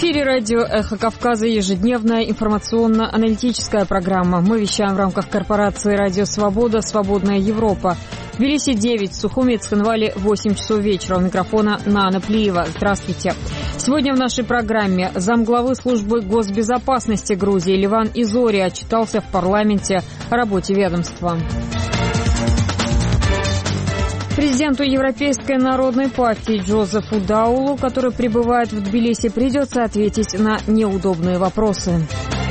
эфире радио «Эхо Кавказа» ежедневная информационно-аналитическая программа. Мы вещаем в рамках корпорации «Радио Свобода. Свободная Европа». В Тбилиси 9, Сухуми и Цхинвале 8 часов вечера. У микрофона Нана Плиева. Здравствуйте. Сегодня в нашей программе замглавы службы госбезопасности Грузии Леван Изори отчитался в парламенте о работе ведомства. Президенту Европейской народной партии Джозефу Даулу, который прибывает в Тбилиси, придется ответить на неудобные вопросы.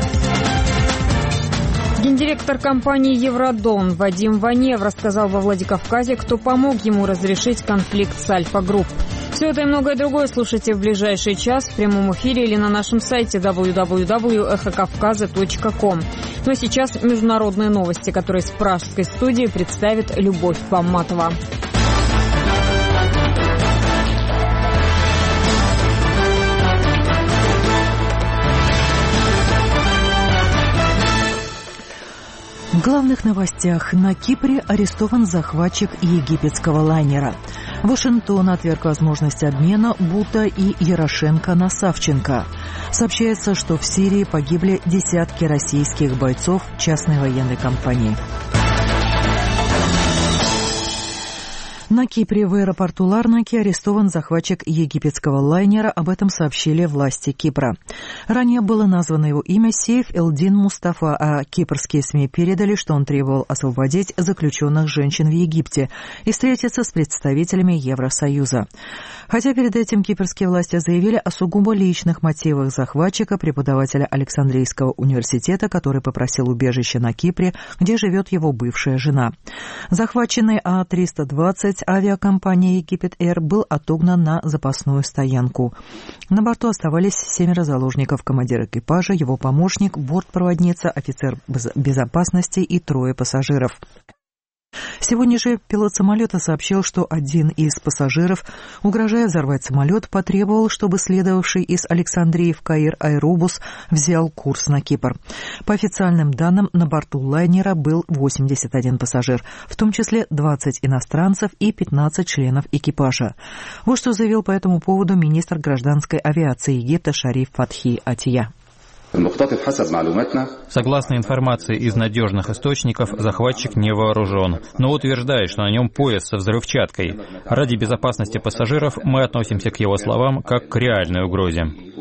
Гендиректор компании «Евродон» Вадим Ванев рассказал во Владикавказе, кто помог ему разрешить конфликт с Альфа-Групп. Все это и многое другое слушайте в ближайший час в прямом эфире или на нашем сайте www.эхокавказа.ком. Ну а сейчас международные новости, которые с пражской студии представит Любовь Бамматова. В главных новостях: на Кипре арестован захватчик египетского лайнера. Вашингтон отверг возможность обмена Бута и Ярошенко на Савченко. Сообщается, что в Сирии погибли десятки российских бойцов частной военной компании. На Кипре в аэропорту Ларнаки арестован захватчик египетского лайнера. Об этом сообщили власти Кипра. Ранее было названо его имя Сейф Элдин Мустафа, а кипрские СМИ передали, что он требовал освободить заключенных женщин в Египте и встретиться с представителями Евросоюза. Хотя перед этим кипрские власти заявили о сугубо личных мотивах захватчика, преподавателя Александрийского университета, который попросил убежище на Кипре, где живет его бывшая жена. Захваченный А-320 авиакомпании «Египет Эйр» был отогнан на запасную стоянку. На борту оставались 7 заложников: командир экипажа, его помощник, бортпроводница, офицер безопасности и 3 пассажиров. Сегодня же пилот самолета сообщил, что один из пассажиров, угрожая взорвать самолет, потребовал, чтобы следовавший из Александрии в Каир аэробус взял курс на Кипр. По официальным данным, на борту лайнера был 81 пассажир, в том числе 20 иностранцев и 15 членов экипажа. Вот что заявил по этому поводу министр гражданской авиации Египта Шариф Фатхи Атия. Согласно информации из надежных источников, захватчик не вооружен, но утверждает, что на нем пояс со взрывчаткой. Ради безопасности пассажиров мы относимся к его словам как к реальной угрозе,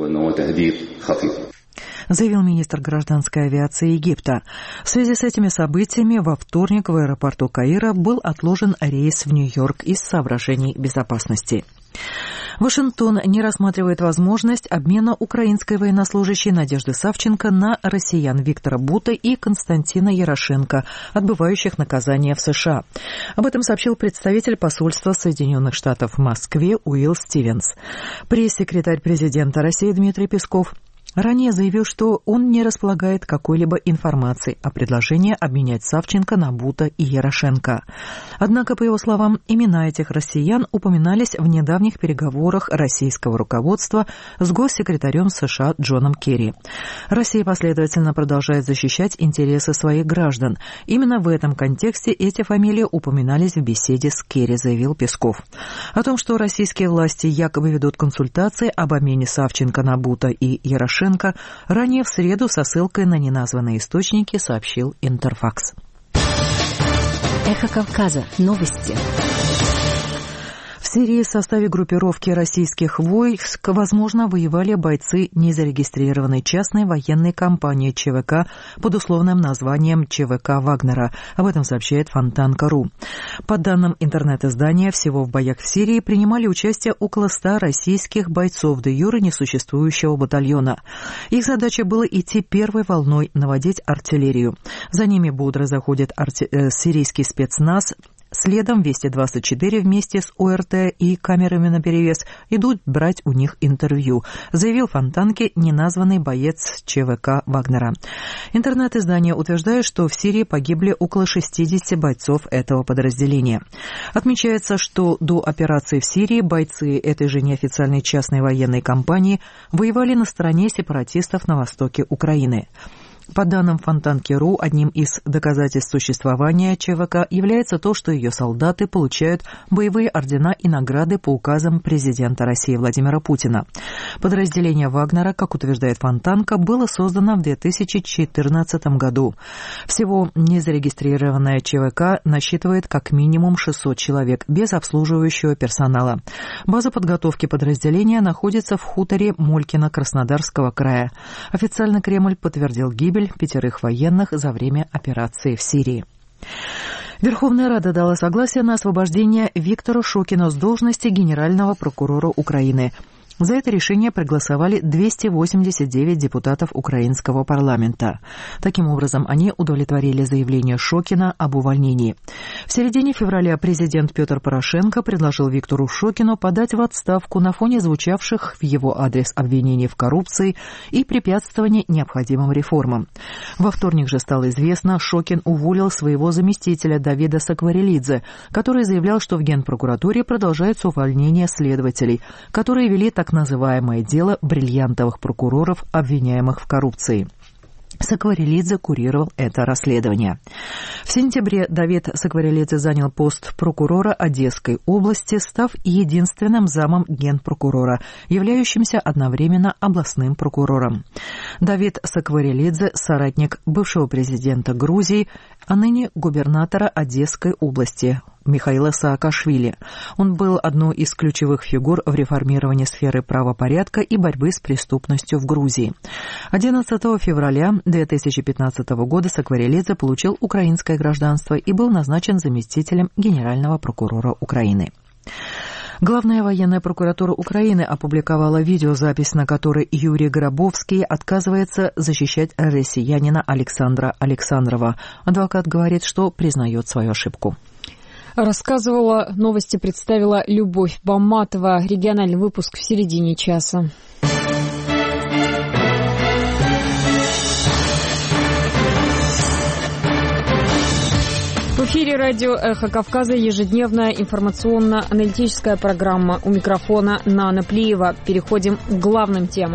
заявил министр гражданской авиации Египта. В связи с этими событиями во вторник в аэропорту Каира был отложен рейс в Нью-Йорк из соображений безопасности. Вашингтон не рассматривает возможность обмена украинской военнослужащей Надежды Савченко на россиян Виктора Бута и Константина Ярошенко, отбывающих наказание в США. Об этом сообщил представитель посольства Соединенных Штатов в Москве Уилл Стивенс. Пресс-секретарь президента России Дмитрий Песков ранее заявил, что он не располагает какой-либо информацией о предложении обменять Савченко на Бута и Ярошенко. Однако, по его словам, имена этих россиян упоминались в недавних переговорах российского руководства с госсекретарем США Джоном Керри. Россия последовательно продолжает защищать интересы своих граждан. Именно в этом контексте эти фамилии упоминались в беседе с Керри, заявил Песков. О том, что российские власти якобы ведут консультации об обмене Савченко на Бута и Ярошенко, ранее в среду со ссылкой на неназванные источники сообщил Интерфакс. Эхо Кавказа. Новости. В Сирии в составе группировки российских войск, возможно, воевали бойцы незарегистрированной частной военной компании ЧВК под условным названием ЧВК Вагнера. Об этом сообщает Фонтанка.ру. По данным интернет-издания, всего в боях в Сирии принимали участие около 100 российских бойцов де-юре несуществующего батальона. Их задача была идти первой волной, наводить артиллерию. За ними бодро заходит сирийский спецназ. Следом Вести-24 вместе с ОРТ и камерами наперевес идут брать у них интервью, заявил Фонтанке неназванный боец ЧВК Вагнера. Интернет-издание утверждает, что в Сирии погибли около 60 бойцов этого подразделения. Отмечается, что до операции в Сирии бойцы этой же неофициальной частной военной компании воевали на стороне сепаратистов на востоке Украины. По данным Фонтанки.ру, одним из доказательств существования ЧВК является то, что ее солдаты получают боевые ордена и награды по указам президента России Владимира Путина. Подразделение Вагнера, как утверждает Фонтанка, было создано в 2014 году. Всего незарегистрированная ЧВК насчитывает как минимум 600 человек без обслуживающего персонала. База подготовки подразделения находится в хуторе Молькино Краснодарского края. Официально Кремль подтвердил гибель 5 военных за время операции в Сирии. Верховная Рада дала согласие на освобождение Виктора Шокина с должности генерального прокурора Украины. За это решение проголосовали 289 депутатов украинского парламента. Таким образом, они удовлетворили заявление Шокина об увольнении. В середине февраля президент Петр Порошенко предложил Виктору Шокину подать в отставку на фоне звучавших в его адрес обвинений в коррупции и препятствовании необходимым реформам. Во вторник же стало известно, Шокин уволил своего заместителя Давида Сакварелидзе, который заявлял, что в Генпрокуратуре продолжается увольнение следователей, которые вели так называемое дело бриллиантовых прокуроров, обвиняемых в коррупции. Сакварелидзе курировал это расследование. В сентябре Давид Сакварелидзе занял пост прокурора Одесской области, став единственным замом генпрокурора, являющимся одновременно областным прокурором. Давид Сакварелидзе – соратник бывшего президента Грузии, а ныне губернатора Одесской области Михаила Саакашвили. Он был одной из ключевых фигур в реформировании сферы правопорядка и борьбы с преступностью в Грузии. 11 февраля 2015 года Сакварелидзе получил украинское гражданство и был назначен заместителем генерального прокурора Украины. Главная военная прокуратура Украины опубликовала видеозапись, на которой Юрий Гробовский отказывается защищать россиянина Александра Александрова. Адвокат говорит, что признает свою ошибку. Рассказывала, новости представила Любовь Баматова. Региональный выпуск в середине часа. В эфире радио «Эхо Кавказа» ежедневная информационно-аналитическая программа. У микрофона Нана Плиева. Переходим к главным темам.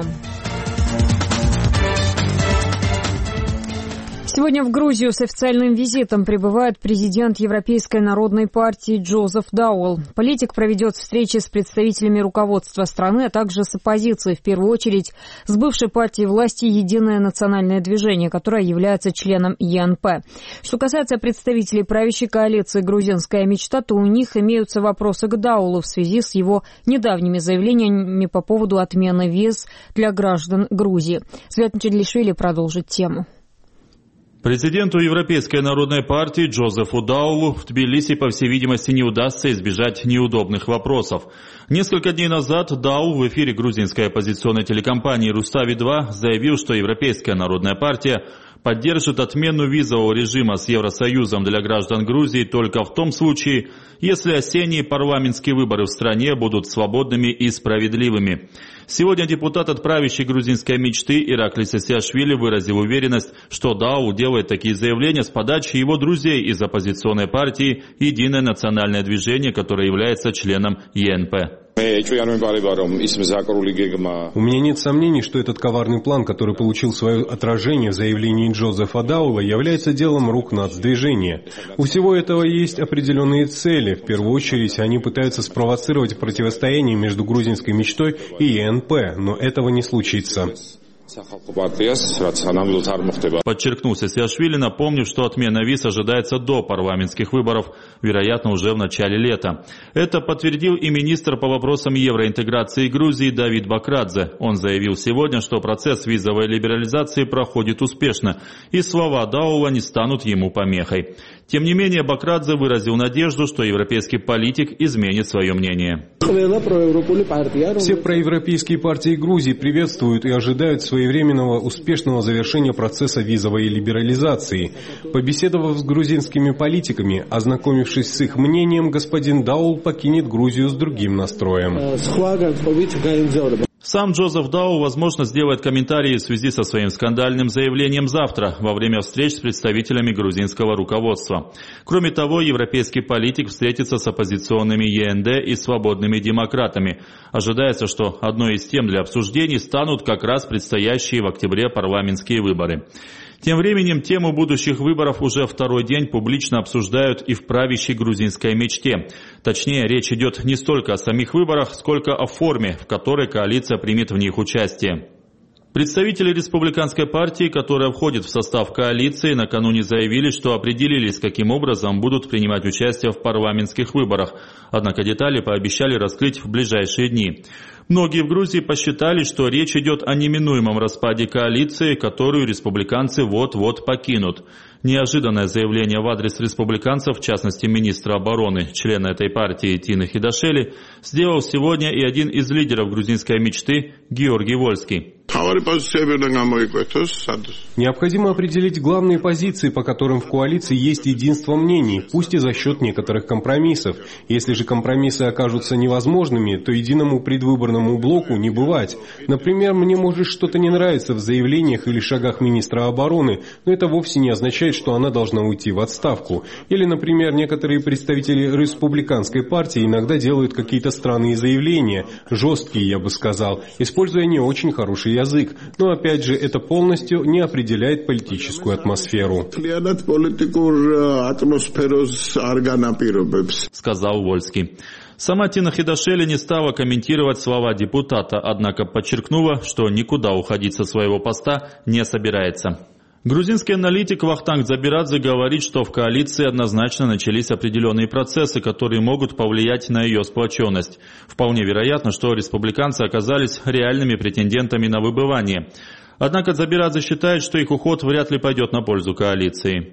Сегодня в Грузию с официальным визитом прибывает президент Европейской народной партии Джозеф Даул. Политик проведет встречи с представителями руководства страны, а также с оппозицией, в первую очередь с бывшей партией власти «Единое национальное движение», которое является членом ЕНП. Что касается представителей правящей коалиции «Грузинская мечта», то у них имеются вопросы к Даулу в связи с его недавними заявлениями по поводу отмены виз для граждан Грузии. Свят Мчедлишвили продолжит тему. Президенту Европейской народной партии Джозефу Даулу в Тбилиси, по всей видимости, не удастся избежать неудобных вопросов. Несколько дней назад Даул в эфире грузинской оппозиционной телекомпании «Рустави-2» заявил, что Европейская народная партия поддержит отмену визового режима с Евросоюзом для граждан Грузии только в том случае, если осенние парламентские выборы в стране будут свободными и справедливыми. Сегодня депутат от правящей грузинской мечты Ираклий Саакашвили выразил уверенность, что Даул делает такие заявления с подачи его друзей из оппозиционной партии «Единое национальное движение», которое является членом ЕНП. У меня нет сомнений, что этот коварный план, который получил свое отражение в заявлении Джозефа Даула, является делом рук нацдвижения. У всего этого есть определенные цели. В первую очередь, они пытаются спровоцировать противостояние между грузинской мечтой и ЕНП, но этого не случится. Подчеркнул Саакашвили, напомнив, что отмена виз ожидается до парламентских выборов, вероятно, уже в начале лета. Это подтвердил и министр по вопросам евроинтеграции Грузии Давид Бакрадзе. Он заявил сегодня, что процесс визовой либерализации проходит успешно, и слова Даула не станут ему помехой. Тем не менее, Бакрадзе выразил надежду, что европейский политик изменит свое мнение. Все проевропейские партии Грузии приветствуют и ожидают своевременного успешного завершения процесса визовой либерализации. Побеседовав с грузинскими политиками, ознакомившись с их мнением, господин Даул покинет Грузию с другим настроем. Сам Джозеф Даул, возможно, сделает комментарии в связи со своим скандальным заявлением завтра, во время встреч с представителями грузинского руководства. Кроме того, европейский политик встретится с оппозиционными ЕНД и свободными демократами. Ожидается, что одной из тем для обсуждений станут как раз предстоящие в октябре парламентские выборы. Тем временем тему будущих выборов уже второй день публично обсуждают и в правящей грузинской мечте. Точнее, речь идет не столько о самих выборах, сколько о форме, в которой коалиция примет в них участие. Представители республиканской партии, которая входит в состав коалиции, накануне заявили, что определились, каким образом будут принимать участие в парламентских выборах. Однако детали пообещали раскрыть в ближайшие дни. Многие в Грузии посчитали, что речь идет о неминуемом распаде коалиции, которую республиканцы вот-вот покинут. Неожиданное заявление в адрес республиканцев, в частности министра обороны, члена этой партии Тины Хидашели, сделал сегодня и один из лидеров грузинской мечты Георгий Вольский. Необходимо определить главные позиции, по которым в коалиции есть единство мнений, пусть и за счет некоторых компромиссов. Если же компромиссы окажутся невозможными, то единому предвыборному блоку не бывать. Например, мне может что-то не нравиться в заявлениях или шагах министра обороны, но это вовсе не означает, что она должна уйти в отставку. Или, например, некоторые представители республиканской партии иногда делают какие-то странные заявления, жесткие, я бы сказал, используя не очень хороший язык. Но опять же, это полностью не определяет политическую атмосферу. Сказал Вольский. Сама Тина Хидашели не стала комментировать слова депутата, однако подчеркнула, что никуда уходить со своего поста не собирается. Грузинский аналитик Вахтанг Дзабирадзе говорит, что в коалиции однозначно начались определенные процессы, которые могут повлиять на ее сплоченность. Вполне вероятно, что республиканцы оказались реальными претендентами на выбывание. Однако Дзабирадзе считает, что их уход вряд ли пойдет на пользу коалиции.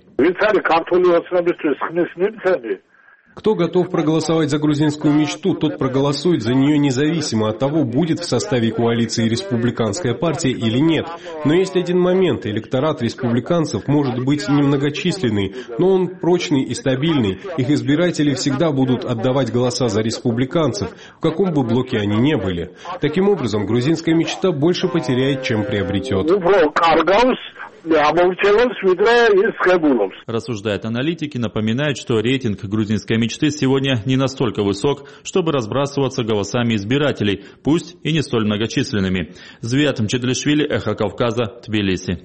Кто готов проголосовать за грузинскую мечту, тот проголосует за нее независимо от того, будет в составе коалиции республиканская партия или нет. Но есть один момент. Электорат республиканцев может быть немногочисленный, но он прочный и стабильный. Их избиратели всегда будут отдавать голоса за республиканцев, в каком бы блоке они ни были. Таким образом, грузинская мечта больше потеряет, чем приобретет. Рассуждают аналитики, напоминают, что рейтинг грузинской мечты сегодня не настолько высок, чтобы разбрасываться голосами избирателей, пусть и не столь многочисленными. Звиат Мчедлишвили, Эхо Кавказа, Тбилиси.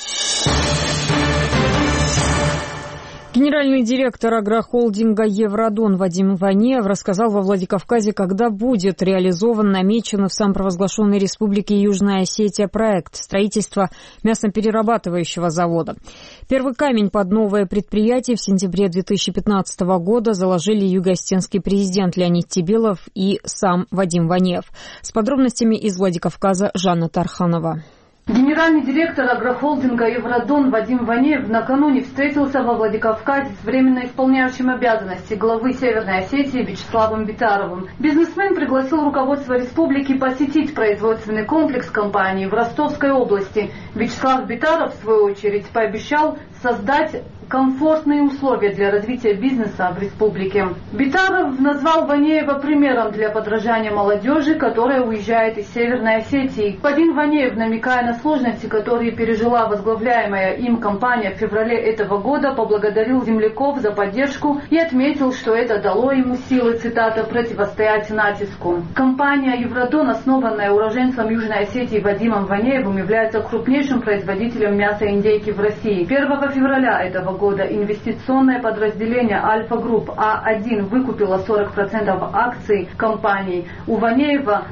Генеральный директор агрохолдинга «Евродон» Вадим Ванеев рассказал во Владикавказе, когда будет реализован намеченный в самопровозглашенной республике Южная Осетия проект строительства мясоперерабатывающего завода. Первый камень под новое предприятие в сентябре 2015 года заложили юго-осетинский президент Леонид Тебелов и сам Вадим Ванеев. С подробностями из Владикавказа Жанна Тарханова. Генеральный директор агрохолдинга «Евродон» Вадим Ванеев накануне встретился во Владикавказе с временно исполняющим обязанности главы Северной Осетии Вячеславом Битаровым. Бизнесмен пригласил руководство республики посетить производственный комплекс компании в Ростовской области. Вячеслав Битаров, в свою очередь, пообещал создать комфортные условия для развития бизнеса в республике. Битаров назвал Ванеева примером для подражания молодежи, которая уезжает из Северной Осетии. Господин Ванеев, намекая на сложности, которые пережила возглавляемая им компания в феврале этого года, поблагодарил земляков за поддержку и отметил, что это дало ему силы, цитата, противостоять натиску. Компания «Евродон», основанная уроженцем Южной Осетии Вадимом Ванеевым, является крупнейшим производителем мяса индейки в России. 1 февраля этого года инвестиционное подразделение «Альфа Групп» А1 выкупило 40% акций компании. У Ванеева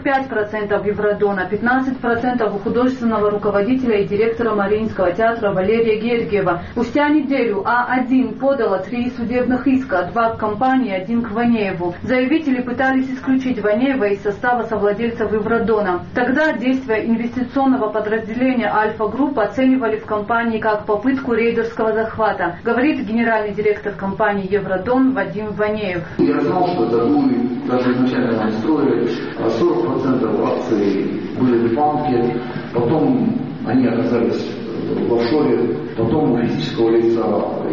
45% «Евродона», 15% у художественного руководителя и директора Мариинского театра Валерия Гергиева. Спустя неделю А1 подала 3 судебных иска, 2 к компании, 1 к Ванееву. Заявители пытались исключить Ванеева из состава совладельцев «Евродона». Тогда действия инвестиционного подразделения «Альфа Групп» оценивали в компании как попытку рейдерского захвата, говорит генеральный директор компании «Евродон» Вадим Ванеев. Я знал, что это будет, даже изначально строили, 40% акций были в банке, потом они оказались в офшоре, потом у физического лица,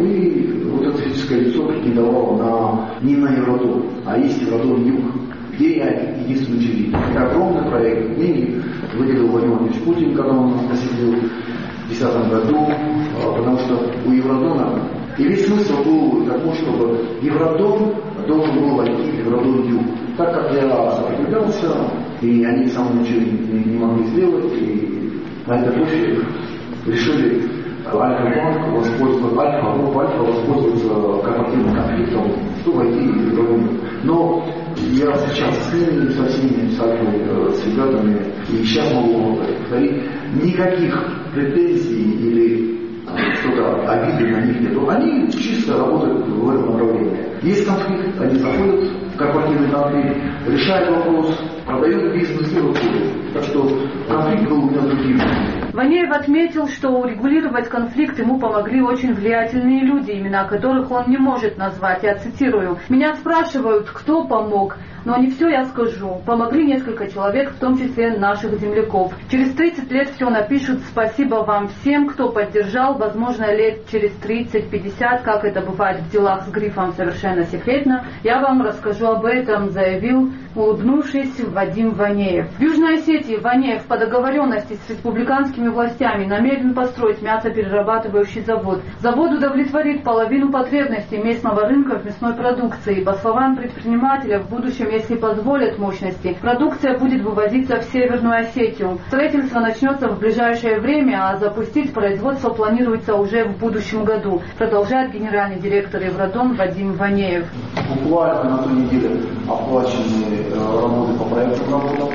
и вот это физическое лицо претендовало не на Евродон, а есть Евродон Юг, где я единственный учредитель. Это огромный проект, денег выделил Владимир Владимирович Путин, когда он нас посетил в 2010 году, потому что у Евродона, и весь смысл был такой, чтобы Евродон должен был войти в Евродон Юг. Так как я сопротивлялся, и они в самом начале не могли сделать, и на этой почве решили Альфа-банк воспользуется, Альфа воспользуется корпоративным конфликтом, что войти в войну. Но я встречался с ними, со всеми, с ребятами, и сейчас могу повторить, никаких претензий или что-то обиды на них нету. Они чисто работают в этом направлении. Есть конфликт, они заходят в корпоративный конфликт, решают вопрос, продают бизнес и выходят. Так что конфликт был у меня другим. Ванеев отметил, что урегулировать конфликт ему помогли очень влиятельные люди, имена которых он не может назвать. Я цитирую. «Меня спрашивают, кто помог, но не все я скажу. Помогли несколько человек, в том числе наших земляков. Через 30 лет все напишут «Спасибо вам всем, кто поддержал». Возможно, лет через 30-50, как это бывает в делах с грифом «Совершенно секретно», я вам расскажу об этом», заявил, улыбнувшись, Вадим Ванеев. В Южной Осетии Ванеев по договоренности с республиканскими властями намерен построить мясоперерабатывающий завод. Завод удовлетворит половину потребностей местного рынка в мясной продукции. По словам предпринимателя, в будущем, если позволят мощности, продукция будет вывозиться в Северную Осетию. Строительство начнется в ближайшее время, а запустить производство планируется уже в будущем году, продолжает генеральный директор Евродон Вадим Ванеев. Буквально на той неделе оплаченные работы по проекту работал.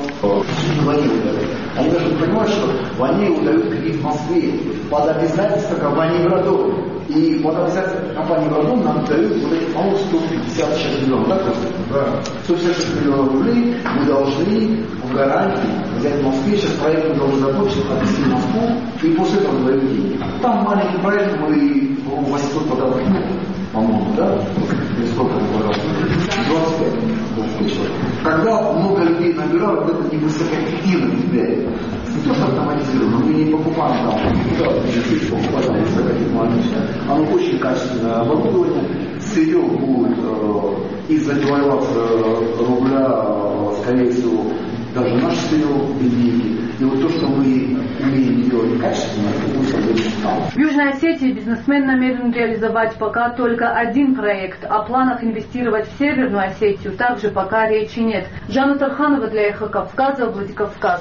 Они даже не понимают, что Ванееву дают кредит в Москве под обязательство компании Евродон. И под обязательство компании Евродон нам дают вот эти, по-моему, 156 миллионов. Так, да. 156 миллионов рублей мы должны в гарантии взять в Москве. Сейчас проект мы должны закончить, отвезти в Москву, и после этого дают деньги. Там маленький проект, мы 800 квадратных метров, по-моему, да? Или сколько квадратных метров? 25. Когда много людей набирают, это не высокоэффективно теперь. Не то, что автоматизировано, мы не покупаем там, куда покупаем высокоэффективно. Оно очень качественное оборудование. Сырье будет из-за девальвации рубля, скорее всего, даже наше сырье в Бельгии. И вот то, что мы умеем делать качественно, это будет соответственно там. В Южной Осетии бизнесмен намерен реализовать пока только один проект. О планах инвестировать в Северную Осетию также пока речи нет. Жанна Тарханова для Эхо Кавказа, Владикавказ.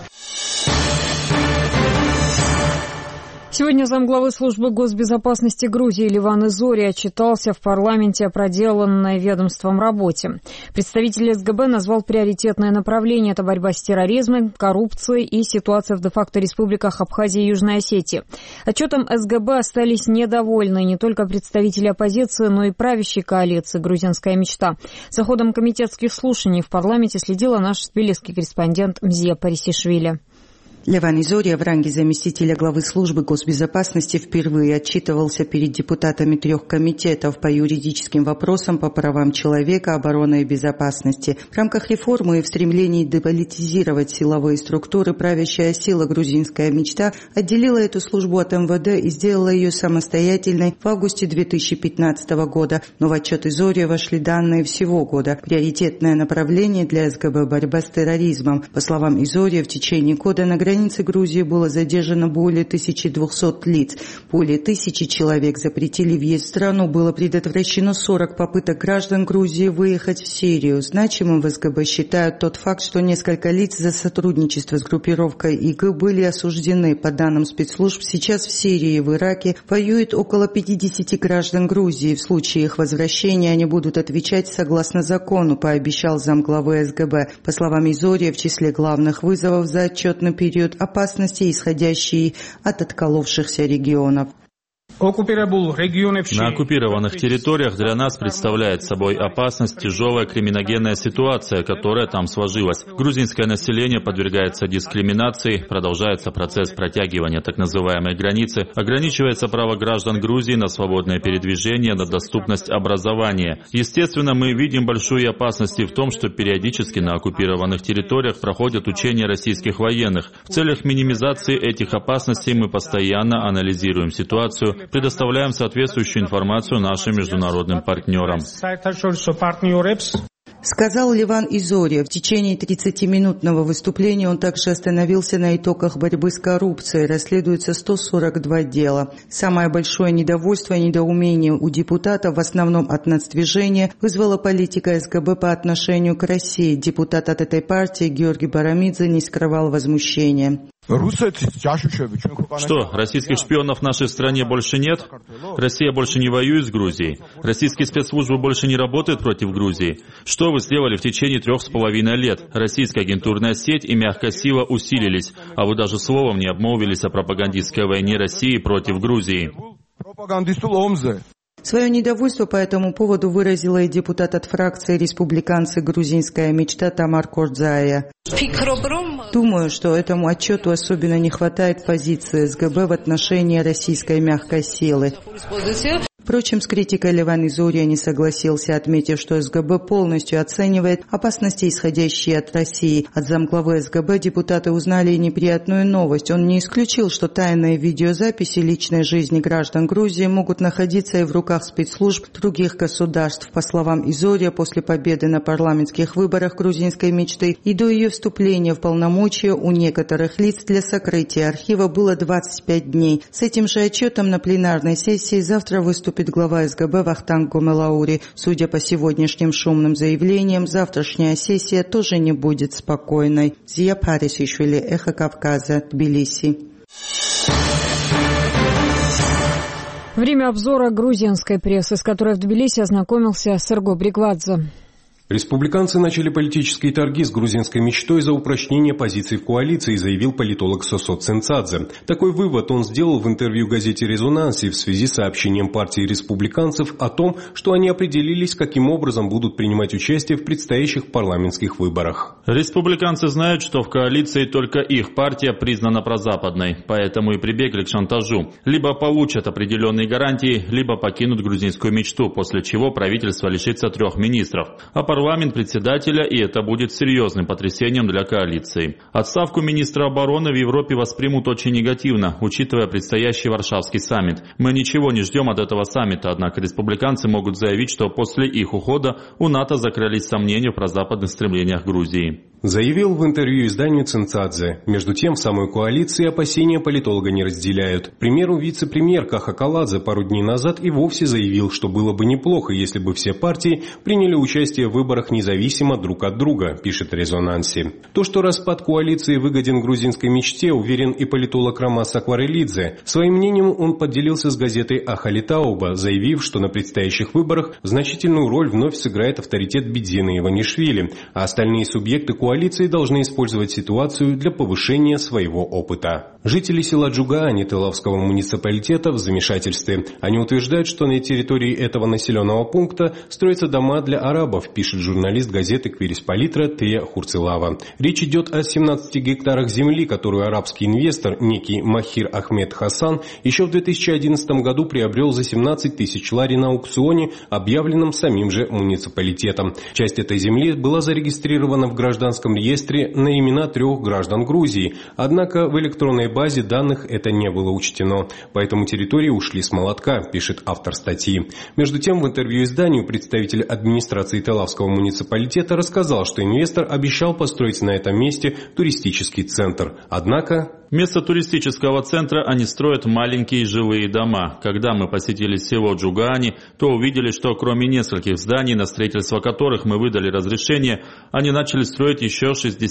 Сегодня замглавы службы госбезопасности Грузии Леван Изори отчитался в парламенте о проделанной ведомством работе. Представитель СГБ назвал приоритетное направление – это борьба с терроризмом, коррупцией и ситуация в де-факто республиках Абхазии и Южной Осетии. Отчетом СГБ остались недовольны не только представители оппозиции, но и правящей коалиции «Грузинская мечта». За ходом комитетских слушаний в парламенте следила наш тбилисский корреспондент Мзия Парисишвили. Леван Изори в ранге заместителя главы службы госбезопасности впервые отчитывался перед депутатами 3 комитетов по юридическим вопросам, по правам человека, обороны и безопасности. В рамках реформы и в стремлении деполитизировать силовые структуры правящая сила «Грузинская мечта» отделила эту службу от МВД и сделала ее самостоятельной в августе 2015 года. Но в отчет Изори вошли данные всего года. Приоритетное направление для СГБ – борьба с терроризмом. По словам Изори, в течение года на границе Грузии было задержано более 1200 лиц. Более 1000 человек запретили въезд в страну. Было предотвращено 40 попыток граждан Грузии выехать в Сирию. Значимым в СГБ считают тот факт, что несколько лиц за сотрудничество с группировкой ИГ были осуждены. По данным спецслужб, сейчас в Сирии и в Ираке воюет около 50 граждан Грузии. В случае их возвращения они будут отвечать согласно закону, пообещал замглавы СГБ. По словам Изори, в числе главных вызовов за отчетный период опасности, исходящие от отколовшихся регионов. На оккупированных территориях для нас представляет собой опасность тяжелая криминогенная ситуация, которая там сложилась. Грузинское население подвергается дискриминации, продолжается процесс протягивания так называемой границы, ограничивается право граждан Грузии на свободное передвижение, на доступность образования. Естественно, мы видим большие опасности в том, что периодически на оккупированных территориях проходят учения российских военных. В целях минимизации этих опасностей мы постоянно анализируем ситуацию, предоставляем соответствующую информацию нашим международным партнерам. Сказал Леван Изори. В течение 30-минутного выступления он также остановился на итогах борьбы с коррупцией. Расследуется 142 дела. Самое большое недовольство и недоумение у депутатов, в основном от нацдвижения, вызвала политика СГБ по отношению к России. Депутат от этой партии Георгий Барамидзе не скрывал возмущения. Что, российских шпионов в нашей стране больше нет? Россия больше не воюет с Грузией? Российские спецслужбы больше не работают против Грузии? Что вы сделали в течение 3,5 лет? Российская агентурная сеть и мягкая сила усилились, а вы даже словом не обмолвились о пропагандистской войне России против Грузии. Свое недовольство по этому поводу выразила и депутат от фракции республиканцы «Грузинская мечта» Тамар Кордзая. Думаю, что этому отчету особенно не хватает позиции СГБ в отношении российской мягкой силы. Впрочем, с критикой Леван Изория не согласился, отметив, что СГБ полностью оценивает опасности, исходящие от России. От замглавы СГБ депутаты узнали и неприятную новость. Он не исключил, что тайные видеозаписи личной жизни граждан Грузии могут находиться и в руках спецслужб других государств. По словам Изория, после победы на парламентских выборах грузинской мечты и до ее вступления в полномочия у некоторых лиц для сокрытия архива было 25 дней. С этим же отчетом на пленарной сессии завтра выступит глава СГБ Вахтанг Гомелаури. Судя по сегодняшним шумным заявлениям, завтрашняя сессия тоже не будет спокойной. Зия Парисишвили, Эхо Кавказа, Тбилиси. Время обзора грузинской прессы, с которой в Тбилиси ознакомился Серго Бригвадзе. Республиканцы начали политические торги с грузинской мечтой за упрочнение позиций в коалиции, заявил политолог Сосо Ценцадзе. Такой вывод он сделал в интервью газете «Резонансе» в связи с сообщением партии республиканцев о том, что они определились, каким образом будут принимать участие в предстоящих парламентских выборах. Республиканцы знают, что в коалиции только их партия признана прозападной, поэтому и прибегли к шантажу. Либо получат определенные гарантии, либо покинут грузинскую мечту, после чего правительство лишится 3 министров. Парламент председателя, и это будет серьезным потрясением для коалиции. Отставку министра обороны в Европе воспримут очень негативно, учитывая предстоящий Варшавский саммит. Мы ничего не ждем от этого саммита, однако республиканцы могут заявить, что после их ухода у НАТО закрылись сомнения в прозападных стремлениях Грузии. Заявил в интервью изданию Ценцадзе. Между тем, в самой коалиции опасения политолога не разделяют. К примеру, вице-премьер Каха Каладзе пару дней назад и вовсе заявил, что было бы неплохо, если бы все партии приняли участие в выборах независимо друг от друга, пишет «Резонансе». То, что распад коалиции выгоден грузинской мечте, уверен и политолог Ромас Акварелидзе. Своим мнением он поделился с газетой «Ахалитауба», заявив, что на предстоящих выборах значительную роль вновь сыграет авторитет Бидзины Иванишвили, а остальные субъекты коалиции должны использовать ситуацию для повышения своего опыта. Жители села Джугаани Тылавского муниципалитета в замешательстве. Они утверждают, что на территории этого населенного пункта строятся дома для арабов, пишет журналист газеты «Квирисполитра» Тея Хурцилава. Речь идет о 17 гектарах земли, которую арабский инвестор, некий Махир Ахмед Хасан, еще в 2011 году приобрел за 17 тысяч лари на аукционе, объявленном самим же муниципалитетом. Часть этой земли была зарегистрирована в гражданском реестре на имена 3 граждан Грузии, однако в электронной базе данных это не было учтено, поэтому территории ушли с молотка, пишет автор статьи. Между тем, в интервью изданию представитель администрации Тылавского муниципалитета рассказал, что инвестор обещал построить на этом месте туристический центр. Однако... Вместо туристического центра они строят маленькие жилые дома. Когда мы посетили село Джугаани, то увидели, что кроме нескольких зданий, на строительство которых мы выдали разрешение, они начали строить еще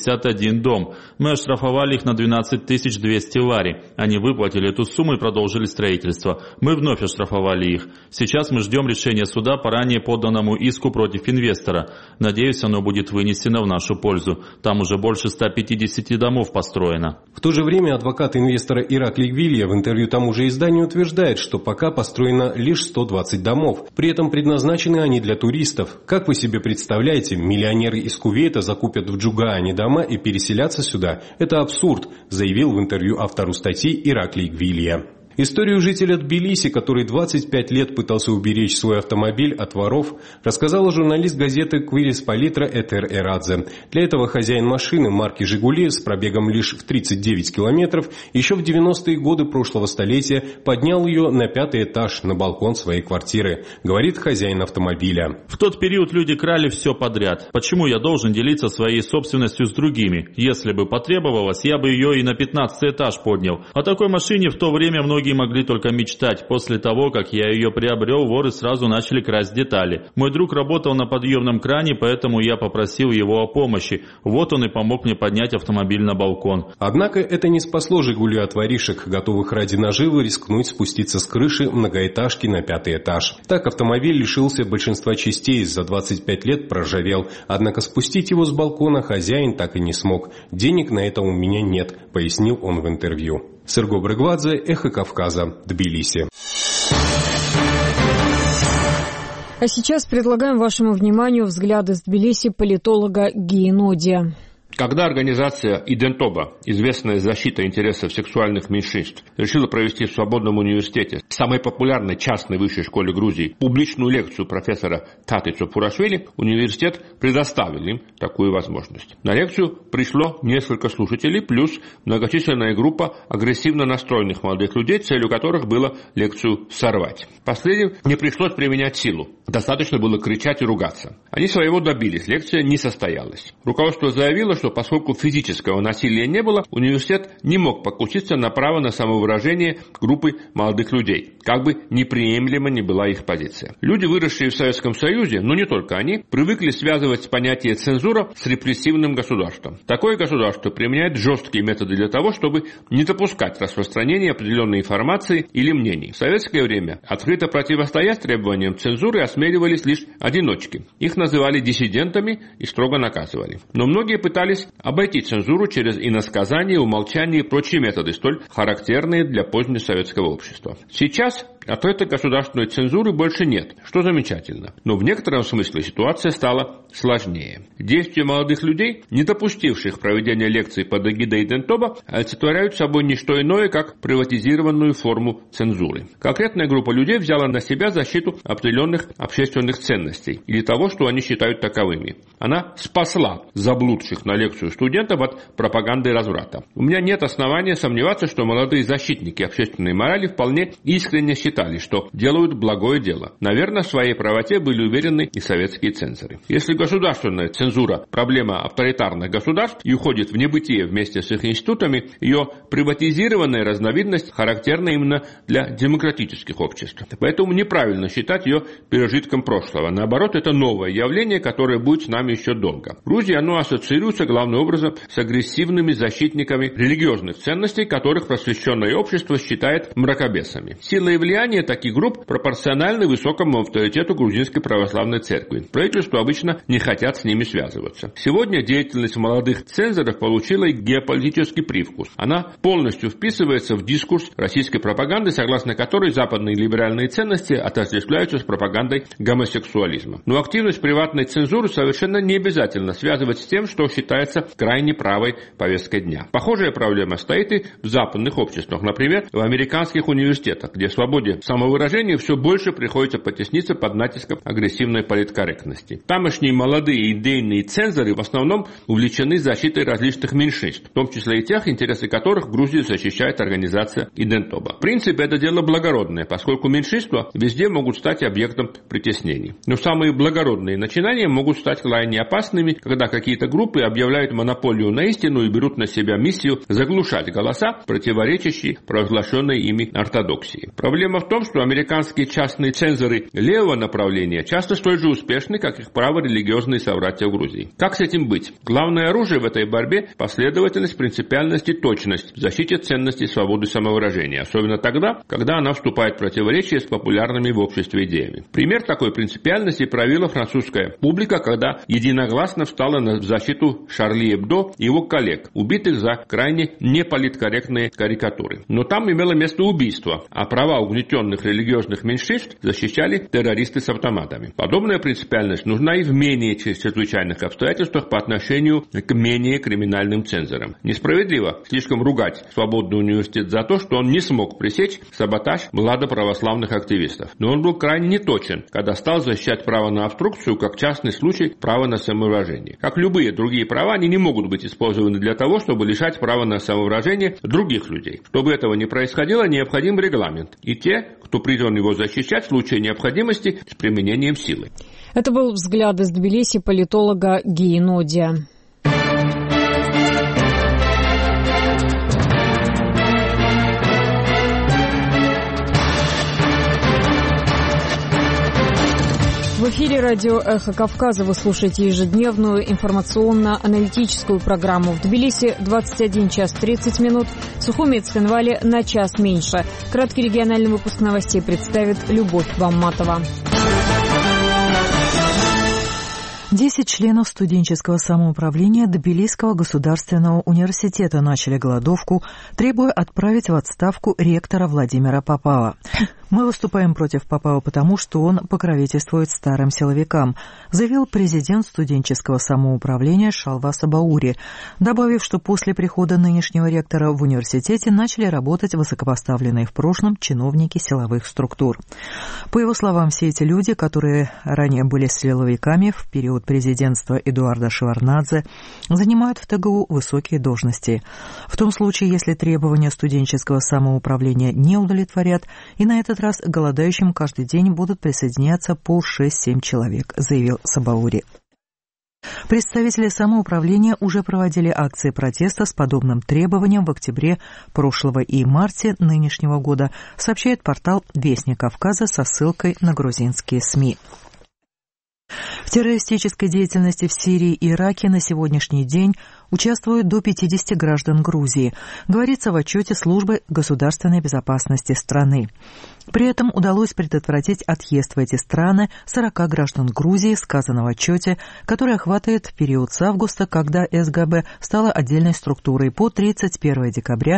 61 дом. Мы оштрафовали их на 12 200 лари. Они выплатили эту сумму и продолжили строительство. Мы вновь оштрафовали их. Сейчас мы ждем решения суда по ранее поданному иску против инвестора. Надеюсь, оно будет вынесено в нашу пользу. Там уже больше 150 домов построено. В то же время адвокат инвестора Ираклий Гвилья в интервью тому же изданию утверждает, что пока построено лишь 120 домов. При этом предназначены они для туристов. Как вы себе представляете, миллионеры из Кувейта закупят в Джугаани дома и переселятся сюда? Это абсурд, заявил в интервью автору статьи Ираклий Гвилья. Историю жителя Тбилиси, который 25 лет пытался уберечь свой автомобиль от воров, рассказала журналист газеты «Квирисполитра» Этер Эрадзе. Для этого хозяин машины марки «Жигули» с пробегом лишь в 39 километров еще в 90-е годы прошлого столетия поднял ее на 5-й этаж на балкон своей квартиры, говорит хозяин автомобиля. В тот период люди крали все подряд. Почему я должен делиться своей собственностью с другими? Если бы потребовалось, я бы ее и на 15-й этаж поднял. О такой машине в то время многие многие могли только мечтать. После того, как я ее приобрел, воры сразу начали красть детали. Мой друг работал на подъемном кране, поэтому я попросил его о помощи. Вот он и помог мне поднять автомобиль на балкон. Однако это не спасло «Жигули» от воришек, готовых ради наживы рискнуть спуститься с крыши многоэтажки на 5-й этаж. Так автомобиль лишился большинства частей, за 25 лет проржавел. Однако спустить его с балкона хозяин так и не смог. «Денег на это у меня нет», — пояснил он в интервью. Серго Брыгвадзе, Эхо Кавказа, Тбилиси. А сейчас предлагаем вашему вниманию взгляд из Тбилиси политолога Гии Нодия. Когда организация «Идентоба», известная защита интересов сексуальных меньшинств, решила провести в Свободном университете, самой популярной частной высшей школе Грузии, публичную лекцию профессора Таты Цопурашвили, университет предоставил им такую возможность. На лекцию пришло несколько слушателей, плюс многочисленная группа агрессивно настроенных молодых людей, целью которых было лекцию сорвать. Последним не пришлось применять силу. Достаточно было кричать и ругаться. Они своего добились, лекция не состоялась. Руководство заявило, что поскольку физического насилия не было, университет не мог покуситься на право на самовыражение группы молодых людей, как бы неприемлема ни была их позиция. Люди, выросшие в Советском Союзе, но не только они, привыкли связывать понятие цензура с репрессивным государством. Такое государство применяет жесткие методы для того, чтобы не допускать распространения определенной информации или мнений. В советское время открыто противостоять требованиям цензуры осмеливались лишь одиночки. Их называли диссидентами и строго наказывали. Но многие пытались обойти цензуру через иносказание, умолчание и прочие методы, столь характерные для позднесоветского общества. Сейчас открытой государственной цензуры больше нет, что замечательно. Но в некотором смысле ситуация стала сложнее. Действия молодых людей, не допустивших проведения лекций под эгидой Идентоба, олицетворяют собой не что иное, как приватизированную форму цензуры. Конкретная группа людей взяла на себя защиту определенных общественных ценностей или того, что они считают таковыми. Она спасла заблудших на лекцию студентов от пропаганды разврата. У меня нет основания сомневаться, что молодые защитники общественной морали вполне искренне считали, что делают благое дело. Наверное, в своей правоте были уверены и советские цензоры. Если государственная цензура – проблема авторитарных государств и уходит в небытие вместе с их институтами, ее приватизированная разновидность характерна именно для демократических обществ. Поэтому неправильно считать ее пережитком прошлого. Наоборот, это новое явление, которое будет с нами еще долго. В Грузии оно ассоциируется главным образом с агрессивными защитниками религиозных ценностей, которых просвещенное общество считает мракобесами. Сила и влияние таких групп пропорциональны высокому авторитету грузинской православной церкви. Правительство обычно не хотят с ними связываться. Сегодня деятельность молодых цензоров получила и геополитический привкус. Она полностью вписывается в дискурс российской пропаганды, согласно которой западные либеральные ценности отождествляются с пропагандой гомосексуализма. Но активность приватной цензуры совершенно не обязательно связывать с тем, что считается крайне правой повесткой дня. Похожая проблема стоит и в западных обществах, например, в американских университетах, где свободе самовыражения все больше приходится потесниться под натиском агрессивной политкорректности. Тамошние молодые идейные цензоры в основном увлечены защитой различных меньшинств, в том числе и тех, интересы которых в Грузии защищает организация Идентоба. В принципе, это дело благородное, поскольку меньшинства везде могут стать объектом притеснений. Но самые благородные начинания могут стать крайне опасными, когда какие-то группы объявляют монополию на истину и берут на себя миссию заглушать голоса, противоречащие провозглашенной ими ортодоксии. Проблема в том, что американские частные цензоры левого направления часто столь же успешны, как их праворелигиозные собратья в Грузии. Как с этим быть? Главное оружие в этой борьбе – последовательность, принципиальность и точность в защите ценностей свободы самовыражения, особенно тогда, когда она вступает в противоречие с популярными в обществе идеями. Пример такой принципиальности проявила французская публика, когда единогласно встала на защиту Шарли Эбдо и его коллег, убитых за крайне неполиткорректные карикатуры. Но там имело место убийство, а права угнетенных религиозных меньшинств защищали террористы с автоматами. Подобная принципиальность нужна и в менее чрезвычайных обстоятельствах по отношению к менее криминальным цензорам. Несправедливо слишком ругать Свободный университет за то, что он не смог пресечь саботаж младоправославных активистов. Но он был крайне неточен, когда стал защищать право на обструкцию как частный случай права на самовыражение. Как любые другие права, они не могут быть использованы для того, чтобы лишать права на самовыражение других людей. Чтобы этого не происходило, необходим регламент. И те, кто призван его защищать в случае необходимости с применением силы. Это был взгляд из Тбилиси политолога Гии Нодия. В эфире радио «Эхо Кавказа» вы слушаете ежедневную информационно-аналитическую программу. В Тбилиси 21 час 30 минут, в Сухуми и Цхинвале на час меньше. Краткий региональный выпуск новостей представит Любовь Бамматова. 10 членов студенческого самоуправления Тбилисского государственного университета начали голодовку, требуя отправить в отставку ректора Владимира Попова. «Мы выступаем против Попова потому, что он покровительствует старым силовикам», заявил президент студенческого самоуправления Шалва Сабаури, добавив, что после прихода нынешнего ректора в университете начали работать высокопоставленные в прошлом чиновники силовых структур. По его словам, все эти люди, которые ранее были силовиками в период президентства Эдуарда Шеварднадзе, занимают в ТГУ высокие должности. В том случае, если требования студенческого самоуправления не удовлетворят, и на этот раз голодающим каждый день будут присоединяться по 6-7 человек, заявил Сабаури. Представители самоуправления уже проводили акции протеста с подобным требованием в октябре прошлого и марте нынешнего года, сообщает портал «Вестник Кавказа» со ссылкой на грузинские СМИ. В террористической деятельности в Сирии и Ираке на сегодняшний день участвуют до 50 граждан Грузии, говорится в отчете Службы государственной безопасности страны. При этом удалось предотвратить отъезд в эти страны 40 граждан Грузии, сказано в отчете, который охватывает период с августа, когда СГБ стала отдельной структурой, по 31 декабря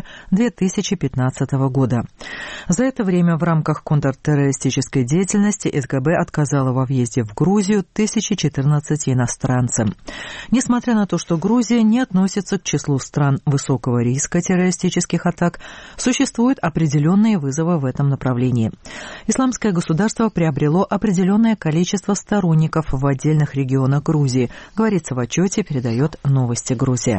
2015 года. За это время в рамках контртеррористической деятельности СГБ отказала во въезде в Грузию 1014 иностранцам. Несмотря на то, что Грузия не относится к числу стран высокого риска террористических атак, существуют определенные вызовы в этом направлении. Исламское государство приобрело определенное количество сторонников в отдельных регионах Грузии, говорится в отчете, передает «Новости Грузия».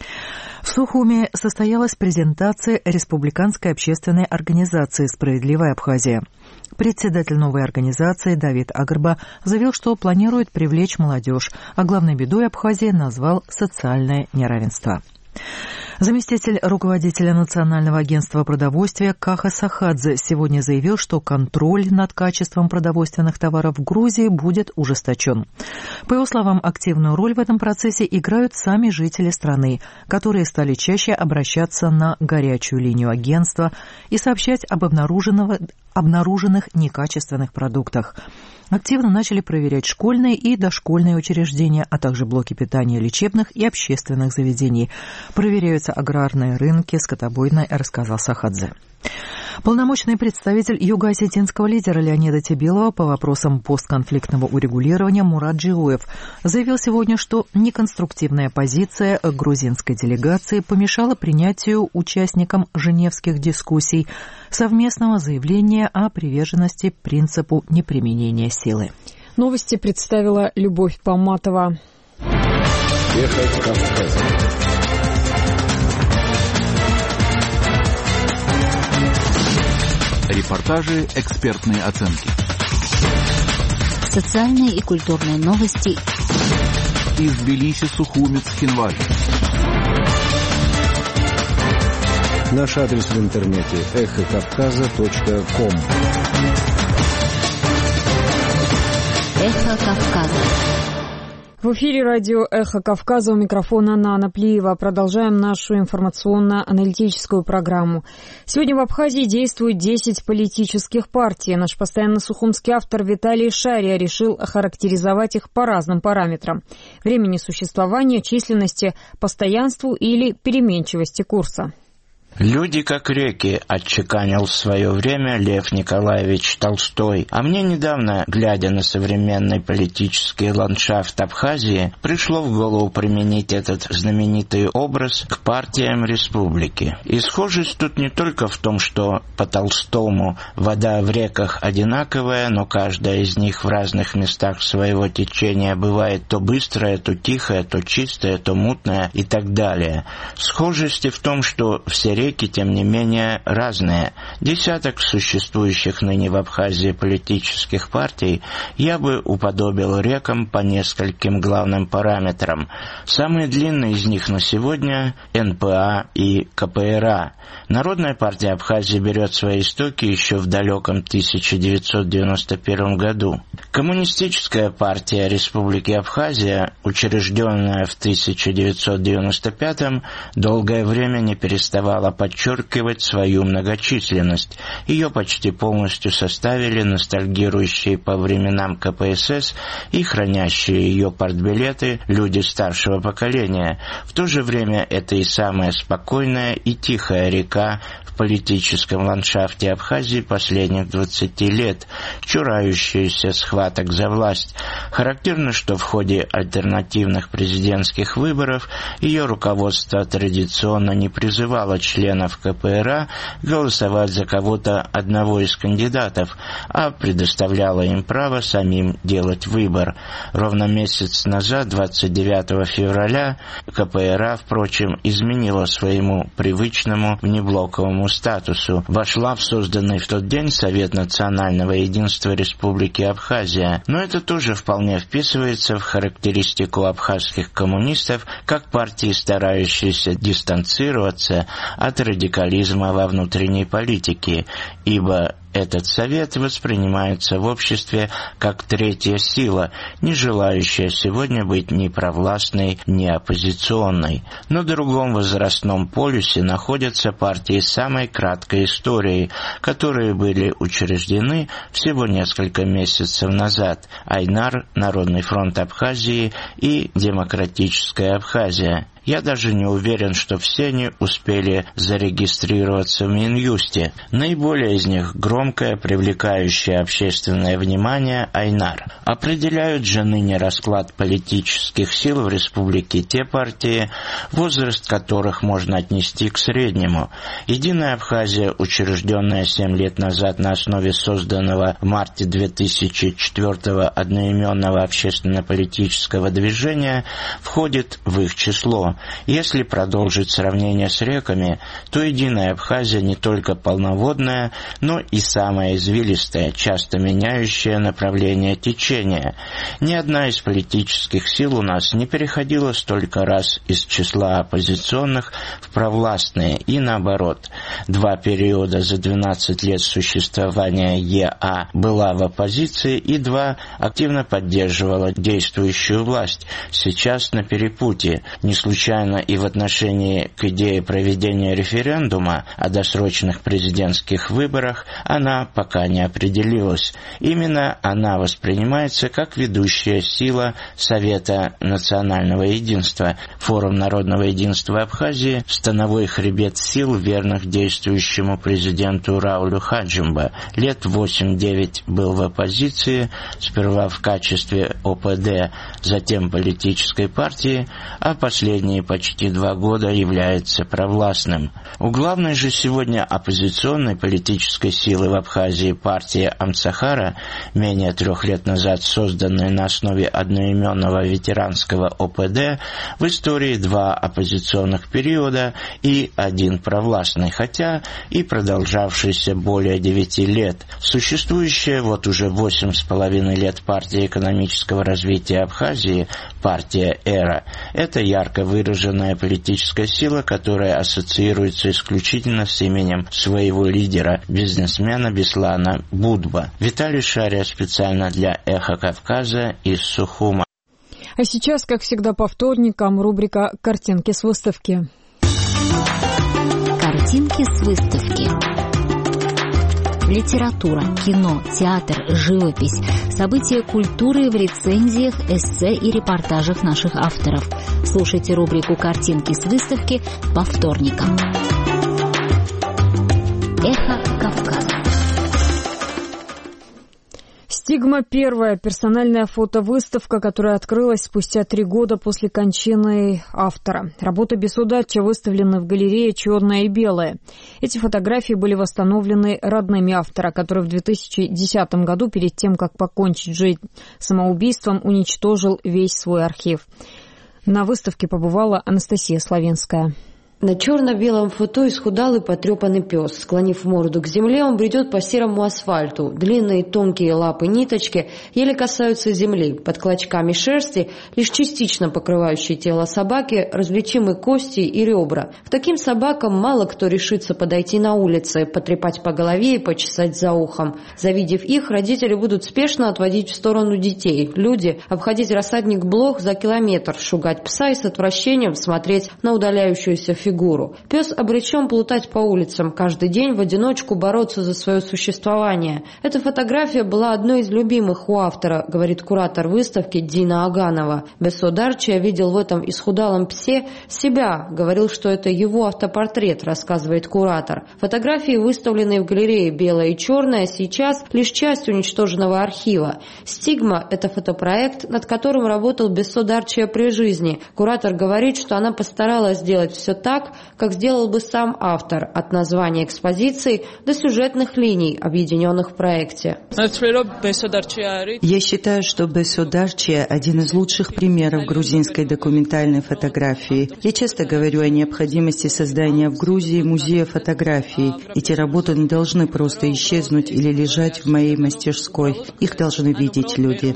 В Сухуми состоялась презентация республиканской общественной организации «Справедливая Абхазия». Председатель новой организации Давид Агарба заявил, что планирует привлечь молодежь, а главной бедой Абхазии назвал социальное неравенство. Заместитель руководителя Национального агентства продовольствия Каха Сахадзе сегодня заявил, что контроль над качеством продовольственных товаров в Грузии будет ужесточен. По его словам, активную роль в этом процессе играют сами жители страны, которые стали чаще обращаться на горячую линию агентства и сообщать об обнаруженных некачественных продуктах. Активно начали проверять школьные и дошкольные учреждения, а также блоки питания лечебных и общественных заведений. Проверяются аграрные рынки, скотобойные, рассказал Сахадзе. Полномочный представитель юго-осетинского лидера Леонида Тебелова по вопросам постконфликтного урегулирования Мурат Джиуев заявил сегодня, что неконструктивная позиция грузинской делегации помешала принятию участникам женевских дискуссий совместного заявления о приверженности принципу неприменения силы. Новости представила Любовь Бамматова. Эхо Кавказа. Репортажи, экспертные оценки. Социальные и культурные новости. Из Тбилиси, Сухуми, Цхинвали. Наш адрес в интернете эхокавказа.ком. Эхо Кавказа. В эфире радио «Эхо Кавказа», у микрофона Нана Плиева. Продолжаем нашу информационно-аналитическую программу. Сегодня в Абхазии действует 10 политических партий. Наш постоянно сухумский автор Виталий Шария решил охарактеризовать их по разным параметрам: времени существования, численности, постоянству или переменчивости курса. «Люди как реки», — отчеканил в свое время Лев Николаевич Толстой. А мне недавно, глядя на современный политический ландшафт Абхазии, пришло в голову применить этот знаменитый образ к партиям республики. И схожесть тут не только в том, что по Толстому вода в реках одинаковая, но каждая из них в разных местах своего течения бывает то быстрая, то тихая, то чистая, то мутная и так далее. Схожесть и в том, что все реки, тем не менее, разные. Десяток существующих ныне в Абхазии политических партий я бы уподобил рекам по нескольким главным параметрам. Самые длинные из них на сегодня – НПА и КПРА. Народная партия Абхазии берет свои истоки еще в далеком 1991 году. Коммунистическая партия Республики Абхазия, учрежденная в 1995-м, долгое время не переставала подчеркивать свою многочисленность. Ее почти полностью составили ностальгирующие по временам КПСС и хранящие ее партбилеты люди старшего поколения. В то же время это и самая спокойная и тихая река в политическом ландшафте Абхазии последних 20 лет, чурающаяся схваток за власть. Характерно, что в ходе альтернативных президентских выборов ее руководство традиционно не призывало членов КПРА голосовать за кого-то одного из кандидатов, а предоставляло им право самим делать выбор. Ровно месяц назад, 29 февраля, КПРА, впрочем, изменила своему привычному внеблоковому статусу, вошла в созданный в тот день Совет национального единства Республики Абхазия. Но это тоже вполне вписывается в характеристику абхазских коммунистов как партии, старающиеся дистанцироваться от радикализма во внутренней политике, ибо этот совет воспринимается в обществе как третья сила, не желающая сегодня быть ни провластной, ни оппозиционной. На другом возрастном полюсе находятся партии с самой краткой историей, которые были учреждены всего несколько месяцев назад: Айнар, Народный фронт Абхазии и Демократическая Абхазия. Я даже не уверен, что все они успели зарегистрироваться в Минюсте. Наиболее из них громкое, привлекающее общественное внимание Айнар. Определяют же ныне расклад политических сил в республике те партии, возраст которых можно отнести к среднему. Единая Абхазия, учрежденная 7 лет назад на основе созданного в марте 2004 одноименного общественно-политического движения, входит в их число. Если продолжить сравнение с реками, то Единая Абхазия не только полноводная, но и самая извилистая, часто меняющая направление течения. Ни одна из политических сил у нас не переходила столько раз из числа оппозиционных в провластные и наоборот. 2 периода за 12 лет существования ЕА была в оппозиции и 2 активно поддерживала действующую власть, сейчас на перепутье. Не случайно и в отношении к идее проведения референдума о досрочных президентских выборах она пока не определилась. Именно она воспринимается как ведущая сила Совета национального единства. Форум народного единства Абхазии – становой хребет сил, верных действующему президенту Раулю Хаджимба. Лет 8-9 был в оппозиции, сперва в качестве ОПД, затем политической партии, а последние почти 2 года является провластным. У главной же сегодня оппозиционной политической силы в Абхазии партии Амцахара, менее 3 лет назад созданная на основе одноименного ветеранского ОПД, в истории 2 оппозиционных периода и 1 провластный, хотя и продолжавшийся более 9 лет. Существующая вот уже 8,5 лет партия экономического развития Абхазии, партия ЭРА, это ярко выраженная политическая сила, которая ассоциируется исключительно с именем своего лидера, бизнесмена Беслана Будба. Виталий Шария специально для «Эхо Кавказа» из Сухума. А сейчас, как всегда по вторникам, рубрика «Картинки с выставки». Картинки с выставки. Литература, кино, театр, живопись, события культуры в рецензиях, эссе и репортажах наших авторов. Слушайте рубрику «Картинки с выставки» по вторникам. Эхо Кавказа. «Стигма» — первая персональная фотовыставка, которая открылась спустя 3 года после кончины автора. Работы Бесудача выставлены в галерее «Черное и белое». Эти фотографии были восстановлены родными автора, который в 2010 году, перед тем, как покончить жизнь самоубийством, уничтожил весь свой архив. На выставке побывала Анастасия Славенская. На черно-белом фото исхудалый потрепанный пес. Склонив морду к земле, он бредет по серому асфальту. Длинные тонкие лапы-ниточки еле касаются земли. Под клочками шерсти, лишь частично покрывающие тело собаки, различимы кости и ребра. К таким собакам мало кто решится подойти на улице, потрепать по голове и почесать за ухом. Завидев их, родители будут спешно отводить в сторону детей. Люди обходить рассадник блох за километр, шугать пса и с отвращением смотреть на удаляющуюся фигуру. Пес обречен плутать по улицам, каждый день в одиночку бороться за свое существование. Эта фотография была одной из любимых у автора, говорит куратор выставки Дина Аганова. Бесо Дарчия видел в этом исхудалом псе себя, говорил, что это его автопортрет, рассказывает куратор. Фотографии, выставленные в галерее «Белое и черное», сейчас лишь часть уничтоженного архива. «Стигма» — это фотопроект, над которым работал Бесо Дарчия при жизни. Куратор говорит, что она постаралась сделать все так, как сделал бы сам автор, от названия экспозиции до сюжетных линий, объединенных в проекте. Я считаю, что Бесо Дарчия – один из лучших примеров грузинской документальной фотографии. Я часто говорю о необходимости создания в Грузии музея фотографии. Эти работы не должны просто исчезнуть или лежать в моей мастерской. Их должны видеть люди.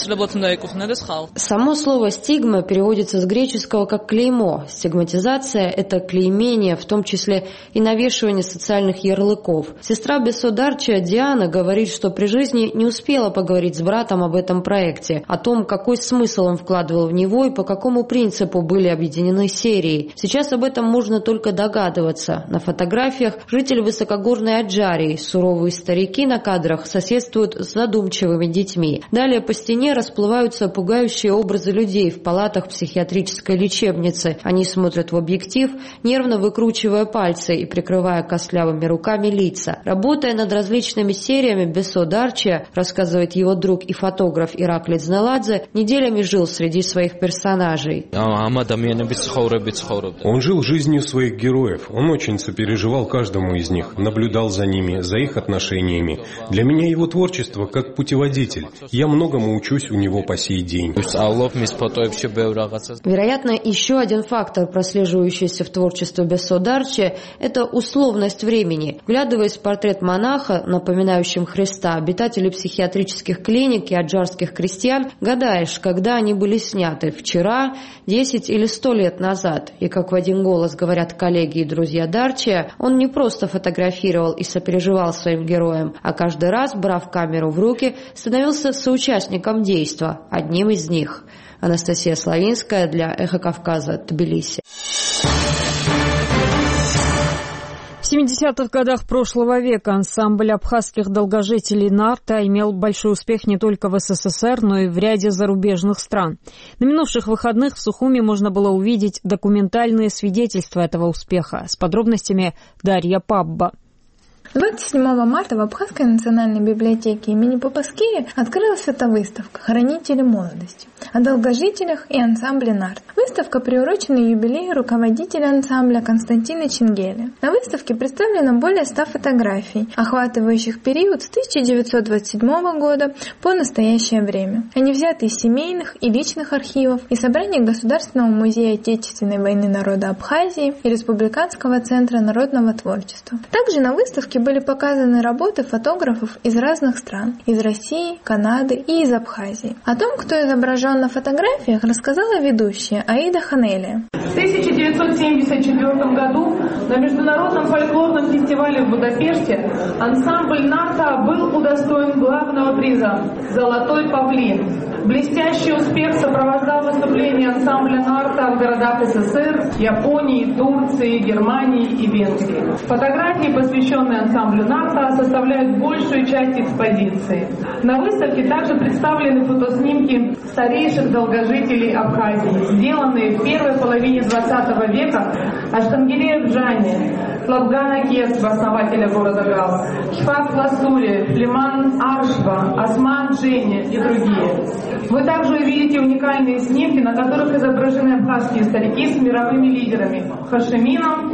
Само слово «стигма» переводится с греческого как «клеймо». Стигматизация – это клеймение, в том числе и навешивание социальных ярлыков. Сестра Бесо Дарчия Диана говорит, что при жизни не успела поговорить с братом об этом проекте, о том, какой смысл он вкладывал в него и по какому принципу были объединены серии. Сейчас об этом можно только догадываться. На фотографиях жители высокогорной Аджарии, суровые старики на кадрах соседствуют с задумчивыми детьми. Далее по стене расплываются пугающие образы людей в палатах психиатрической лечебницы. Они смотрят в объектив, нервно выкручивая пальцы и прикрывая костлявыми руками лица. Работая над различными сериями, Бесо Дарчия, рассказывает его друг и фотограф Ираклий Зналадзе, неделями жил среди своих персонажей. Он жил жизнью своих героев. Он очень сопереживал каждому из них, наблюдал за ними, за их отношениями. Для меня его творчество как путеводитель. Я многому учусь у него по сей день. Вероятно, еще один фактор, прослеживающийся в творчестве Бесо Дарчия, это условность времени. Вглядываясь в портрет монаха, напоминающим Христа, обитателей психиатрических клиник и аджарских крестьян, гадаешь, когда они были сняты – вчера, 10 или 100 лет назад. И, как в один голос говорят коллеги и друзья Дарчия, он не просто фотографировал и сопереживал своим героям, а каждый раз, брав камеру в руки, становился соучастником действа, одним из них. Анастасия Славинская для «Эхо Кавказа», Тбилиси. В 70-х годах прошлого века ансамбль абхазских долгожителей «Нарта» имел большой успех не только в СССР, но и в ряде зарубежных стран. На минувших выходных в Сухуми можно было увидеть документальные свидетельства этого успеха. С подробностями Дарья Пабба. 27 марта в Абхазской национальной библиотеке имени Попаскири открылась фотовыставка «Хранители молодости» о долгожителях и ансамбле «Нарт». Выставка приурочена юбилею руководителя ансамбля Константина Чингеля. На выставке представлено более 100 фотографий, охватывающих период с 1927 года по настоящее время. Они взяты из семейных и личных архивов и собраний Государственного музея Отечественной войны народа Абхазии и Республиканского центра народного творчества. Также на выставке были показаны работы фотографов из разных стран, из России, Канады и из Абхазии. О том, кто изображен на фотографиях, рассказала ведущая Аида Ханелия. В 1974 году на Международном фольклорном фестивале в Будапеште ансамбль «Нарта» был удостоен главного приза «Золотой павлин». Блестящий успех сопровождал выступление ансамбля «Нарта» в городах СССР, Японии, Турции, Германии и Венгрии. Фотографии, посвященные ансамблю «Нарта», составляют большую часть экспозиции. На выставке также представлены фотоснимки старейших долгожителей Абхазии, сделанные в первой половине 20 века Аштангелея Джани, Слабгана Кесба, основателя города Гал, Хфак Ласури, Лиман Аршба, Осман Джени и другие. Вы также увидите уникальные снимки, на которых изображены абхазские старики с мировыми лидерами Хашимином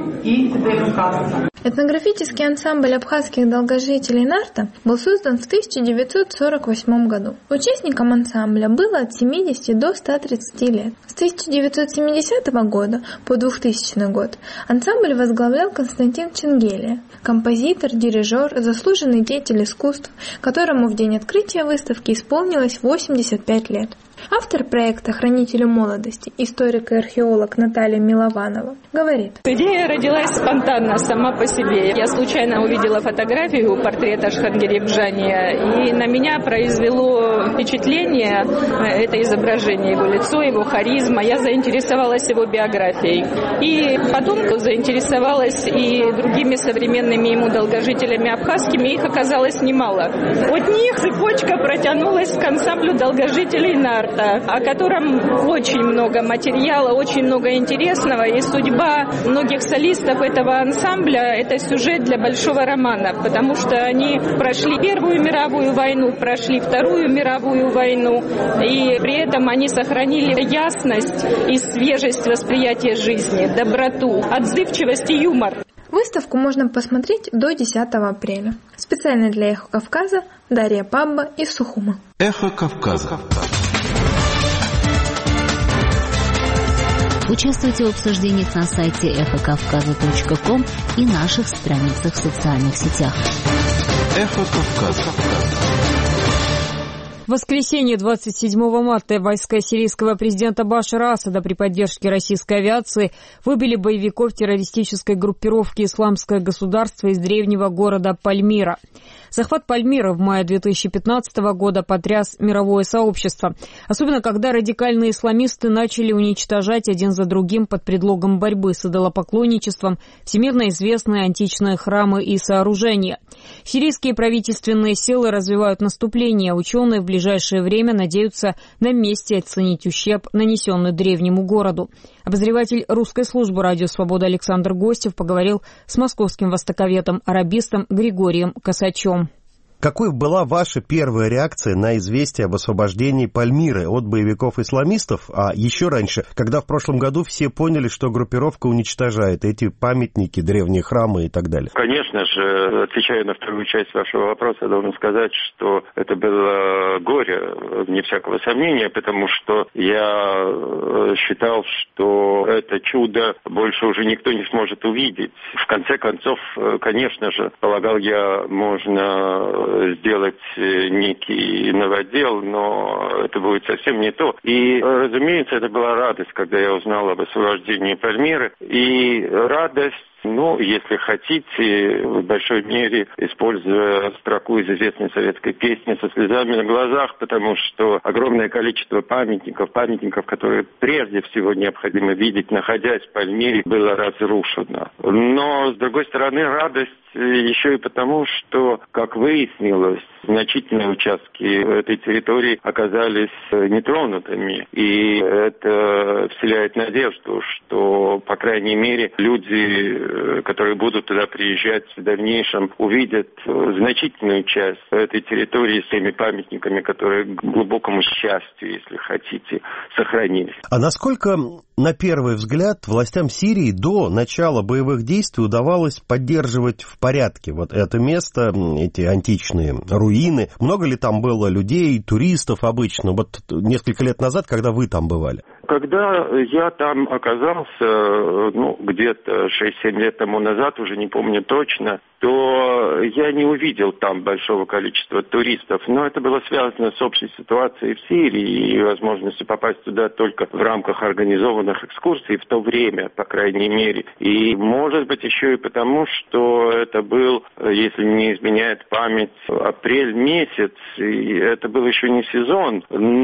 и ДМК. Этнографический ансамбль абхазских долгожителей «Нарта» был создан в 1948 году. Участникам ансамбля было от 70 до 130 лет. С 1970 года по 2000 год ансамбль возглавлял Константин Ченгелия, композитор, дирижер, заслуженный деятель искусств, которому в день открытия выставки исполнилось 85 лет. Автор проекта «Хранители молодости», историк и археолог Наталья Милованова, говорит: Идея родилась спонтанно, сама по себе. Я случайно увидела фотографию портрета Шхангеребжания, и на меня произвело впечатление это изображение, его лицо, его харизма. Я заинтересовалась его биографией. И потом заинтересовалась и другими современными ему долгожителями абхазскими. Их оказалось немало. От них цепочка протянулась к ансамблю долгожителей «Нарта», о котором очень много материала, очень много интересного. И судьба многих солистов этого ансамбля – это сюжет для большого романа, потому что они прошли Первую мировую войну, прошли Вторую мировую войну, и при этом они сохранили ясность и свежесть восприятия жизни, доброту, отзывчивость и юмор. Выставку можно посмотреть до 10 апреля. Специально для «Эхо Кавказа» Дарья Пабба из Сухума. Эхо Кавказа. Участвуйте в обсуждениях на сайте эхокавказа.ком и наших страницах в социальных сетях. Эхо Кавказа. В воскресенье 27 марта войска сирийского президента Башара Асада при поддержке российской авиации выбили боевиков террористической группировки «Исламское государство» из древнего города Пальмира. Захват Пальмиры в мае 2015 года потряс мировое сообщество, особенно когда радикальные исламисты начали уничтожать один за другим под предлогом борьбы с идолопоклонничеством всемирно известные античные храмы и сооружения. Сирийские правительственные силы развивают наступление, ученые в ближайшее время надеются на месте оценить ущерб, нанесенный древнему городу. Обозреватель русской службы «Радио Свобода» Александр Гостев поговорил с московским востоковедом-арабистом Григорием Косачем. Какой была ваша первая реакция на известие об освобождении Пальмиры от боевиков-исламистов, а еще раньше, когда в прошлом году все поняли, что группировка уничтожает эти памятники, древние храмы и так далее? Конечно же, отвечая на вторую часть вашего вопроса, я должен сказать, что это было горе, вне всякого сомнения, потому что я считал, что это чудо больше уже никто не сможет увидеть. В конце концов, конечно же, полагал я, можно сделать некий новодел, но это будет совсем не то. И, разумеется, это была радость, когда я узнал об освобождении Пальмиры. И радость, если хотите, в большой мере используя строку из известной советской песни «Со слезами на глазах», потому что огромное количество памятников, которые прежде всего необходимо видеть, находясь в Пальмире, было разрушено. Но, с другой стороны, радость еще и потому, что, как выяснилось, значительные участки этой территории оказались нетронутыми. И это вселяет надежду, что, по крайней мере, люди, которые будут туда приезжать в дальнейшем, увидят значительную часть этой территории с теми памятниками, которые, к глубокому счастью, если хотите, сохранились. А насколько, на первый взгляд, властям Сирии до начала боевых действий удавалось поддерживать в порядке вот это место, эти античные руины? Много ли там было людей, туристов обычно? Вот несколько лет назад, когда вы там бывали? Когда я там оказался, где-то 6-7 лет тому назад, уже не помню точно, то я не увидел там большого количества туристов. Но это было связано с общей ситуацией в Сирии и возможностью попасть туда только в рамках организованных экскурсий в то время, по крайней мере. И, может быть, еще и потому, что это был, если не изменяет память, апрель месяц, и это был еще не сезон,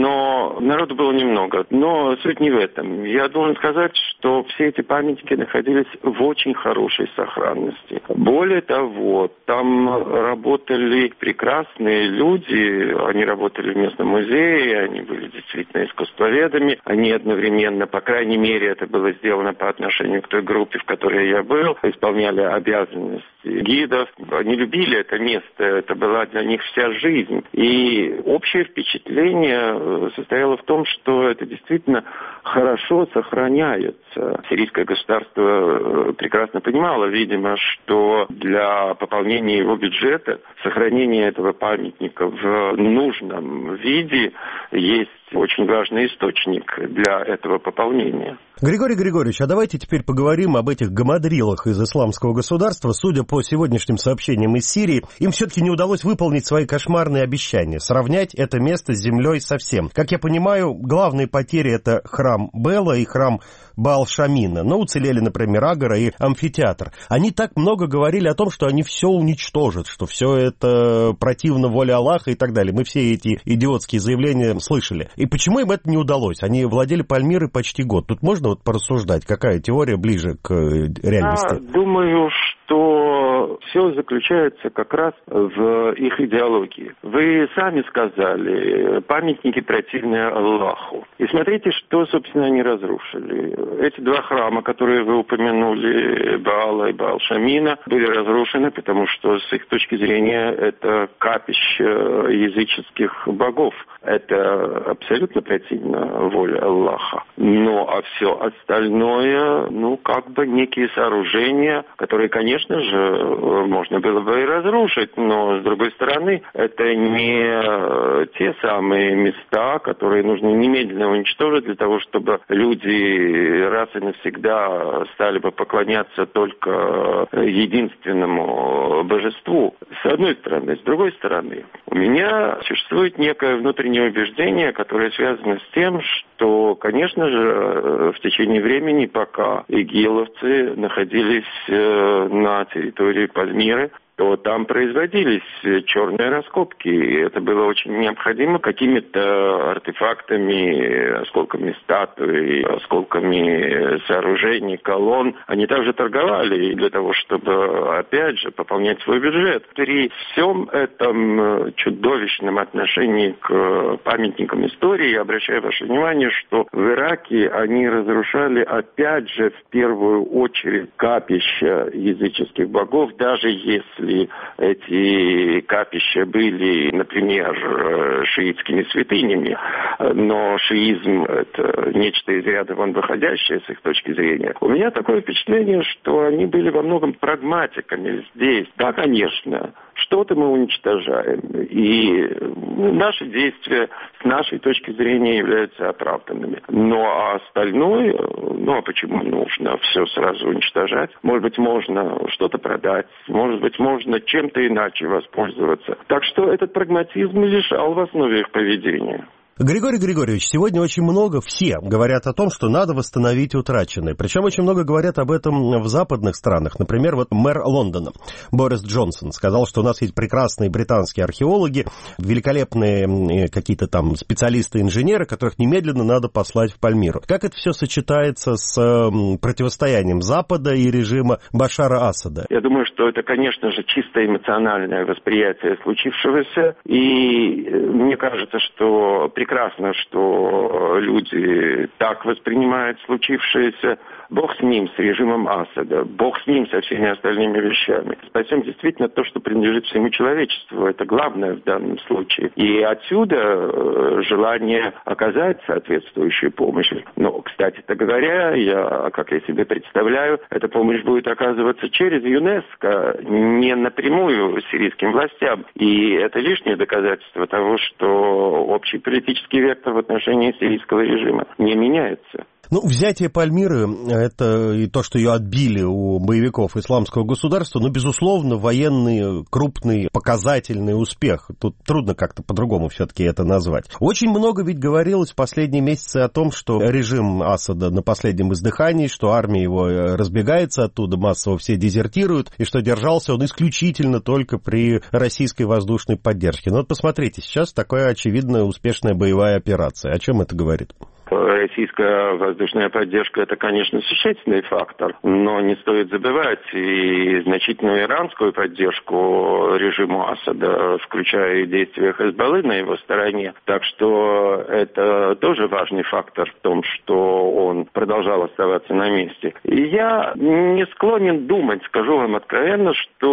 но народу было немного. Но суть не в этом. Я должен сказать, что все эти памятники находились в очень хорошей сохранности. Более того, там работали прекрасные люди, они работали в местном музее, они были действительно искусствоведами, они одновременно, по крайней мере, это было сделано по отношению к той группе, в которой я был, исполняли обязанности гидов. Они любили это место, это была для них вся жизнь. И общее впечатление состояло в том, что это действительно хорошо сохраняется. Сирийское государство прекрасно понимало, видимо, что для пополнения его бюджета сохранение этого памятника в нужном виде есть очень важный источник для этого пополнения. Григорий Григорьевич, а давайте теперь поговорим об этих гамадрилах из исламского государства. Судя по сегодняшним сообщениям из Сирии, им все-таки не удалось выполнить свои кошмарные обещания, сравнять это место с землей совсем. Как я понимаю, главные потери — это храм Бела и храм Баал-Шамина. Но уцелели, например, Агора и амфитеатр. Они так много говорили о том, что они все уничтожат, что все это противно воле Аллаха и так далее. Мы все эти идиотские заявления слышали. И почему им это не удалось? Они владели Пальмирой почти год. Тут можно вот порассуждать, какая теория ближе к реальности? Думаю, что все заключается как раз в их идеологии. Вы сами сказали, памятники противные Аллаху. И смотрите, что, собственно, они разрушили. Эти два храма, которые вы упомянули, Баала и Баал-Шамина, были разрушены, потому что, с их точки зрения, это капище языческих богов. Это абсолютно противно воле Аллаха. Ну, а все остальное, как бы некие сооружения, которые, конечно же, можно было бы и разрушить, но, с другой стороны, это не те самые места, которые нужно немедленно уничтожить для того, чтобы люди раз и навсегда стали бы поклоняться только единственному божеству. С одной стороны. С другой стороны, у меня существует некое внутреннее убеждение, которое связано с тем, что, конечно же, в течение времени, пока игиловцы находились на территории Пальмиры, то там производились черные раскопки. И это было очень необходимо какими-то артефактами, осколками статуи, осколками сооружений, колонн. Они также торговали для того, чтобы, опять же, пополнять свой бюджет. При всем этом чудовищном отношении к памятникам истории, я обращаю ваше внимание, что в Ираке они разрушали, опять же, в первую очередь капища языческих богов, даже если эти капища были, например, шиитскими святынями, но шиизм — это нечто из ряда вон выходящее с их точки зрения. У меня такое впечатление, что они были во многом прагматиками здесь. Да, конечно, что-то мы уничтожаем, и наши действия с нашей точки зрения являются оправданными. Но остальное, а почему нужно все сразу уничтожать? Может быть, можно что-то продать, может быть, можно чем-то иначе воспользоваться. Так что этот прагматизм лежал в основе их поведения. Григорий Григорьевич, сегодня очень много, все говорят о том, что надо восстановить утраченное. Причем очень много говорят об этом в западных странах. Например, вот мэр Лондона Борис Джонсон сказал, что у нас есть прекрасные британские археологи, великолепные какие-то там специалисты-инженеры, которых немедленно надо послать в Пальмиру. Как это все сочетается с противостоянием Запада и режима Башара Асада? Я думаю, что это, конечно же, чисто эмоциональное восприятие случившегося. И мне кажется, что прекрасно, что люди так воспринимают случившееся. Бог с ним, с режимом Асада. Бог с ним, со всеми остальными вещами. Спасем действительно то, что принадлежит всему человечеству. Это главное в данном случае. И отсюда желание оказать соответствующую помощь. Но, кстати-то говоря, как я себе представляю, эта помощь будет оказываться через ЮНЕСКО, не напрямую сирийским властям. И это лишнее доказательство того, что общий политический вектор в отношении сирийского режима не меняется. Взятие Пальмиры – это и то, что ее отбили у боевиков исламского государства, безусловно, военный, крупный, показательный успех. Тут трудно как-то по-другому все-таки это назвать. Очень много ведь говорилось в последние месяцы о том, что режим Асада на последнем издыхании, что армия его разбегается оттуда, массово все дезертируют, и что держался он исключительно только при российской воздушной поддержке. Но вот посмотрите, сейчас такая очевидная успешная боевая операция. О чем это говорит? Российская воздушная поддержка – это, конечно, существенный фактор, но не стоит забывать и значительную иранскую поддержку режиму Асада, включая и действия Хезболлы на его стороне. Так что это тоже важный фактор в том, что он продолжал оставаться на месте. И я не склонен думать, скажу вам откровенно,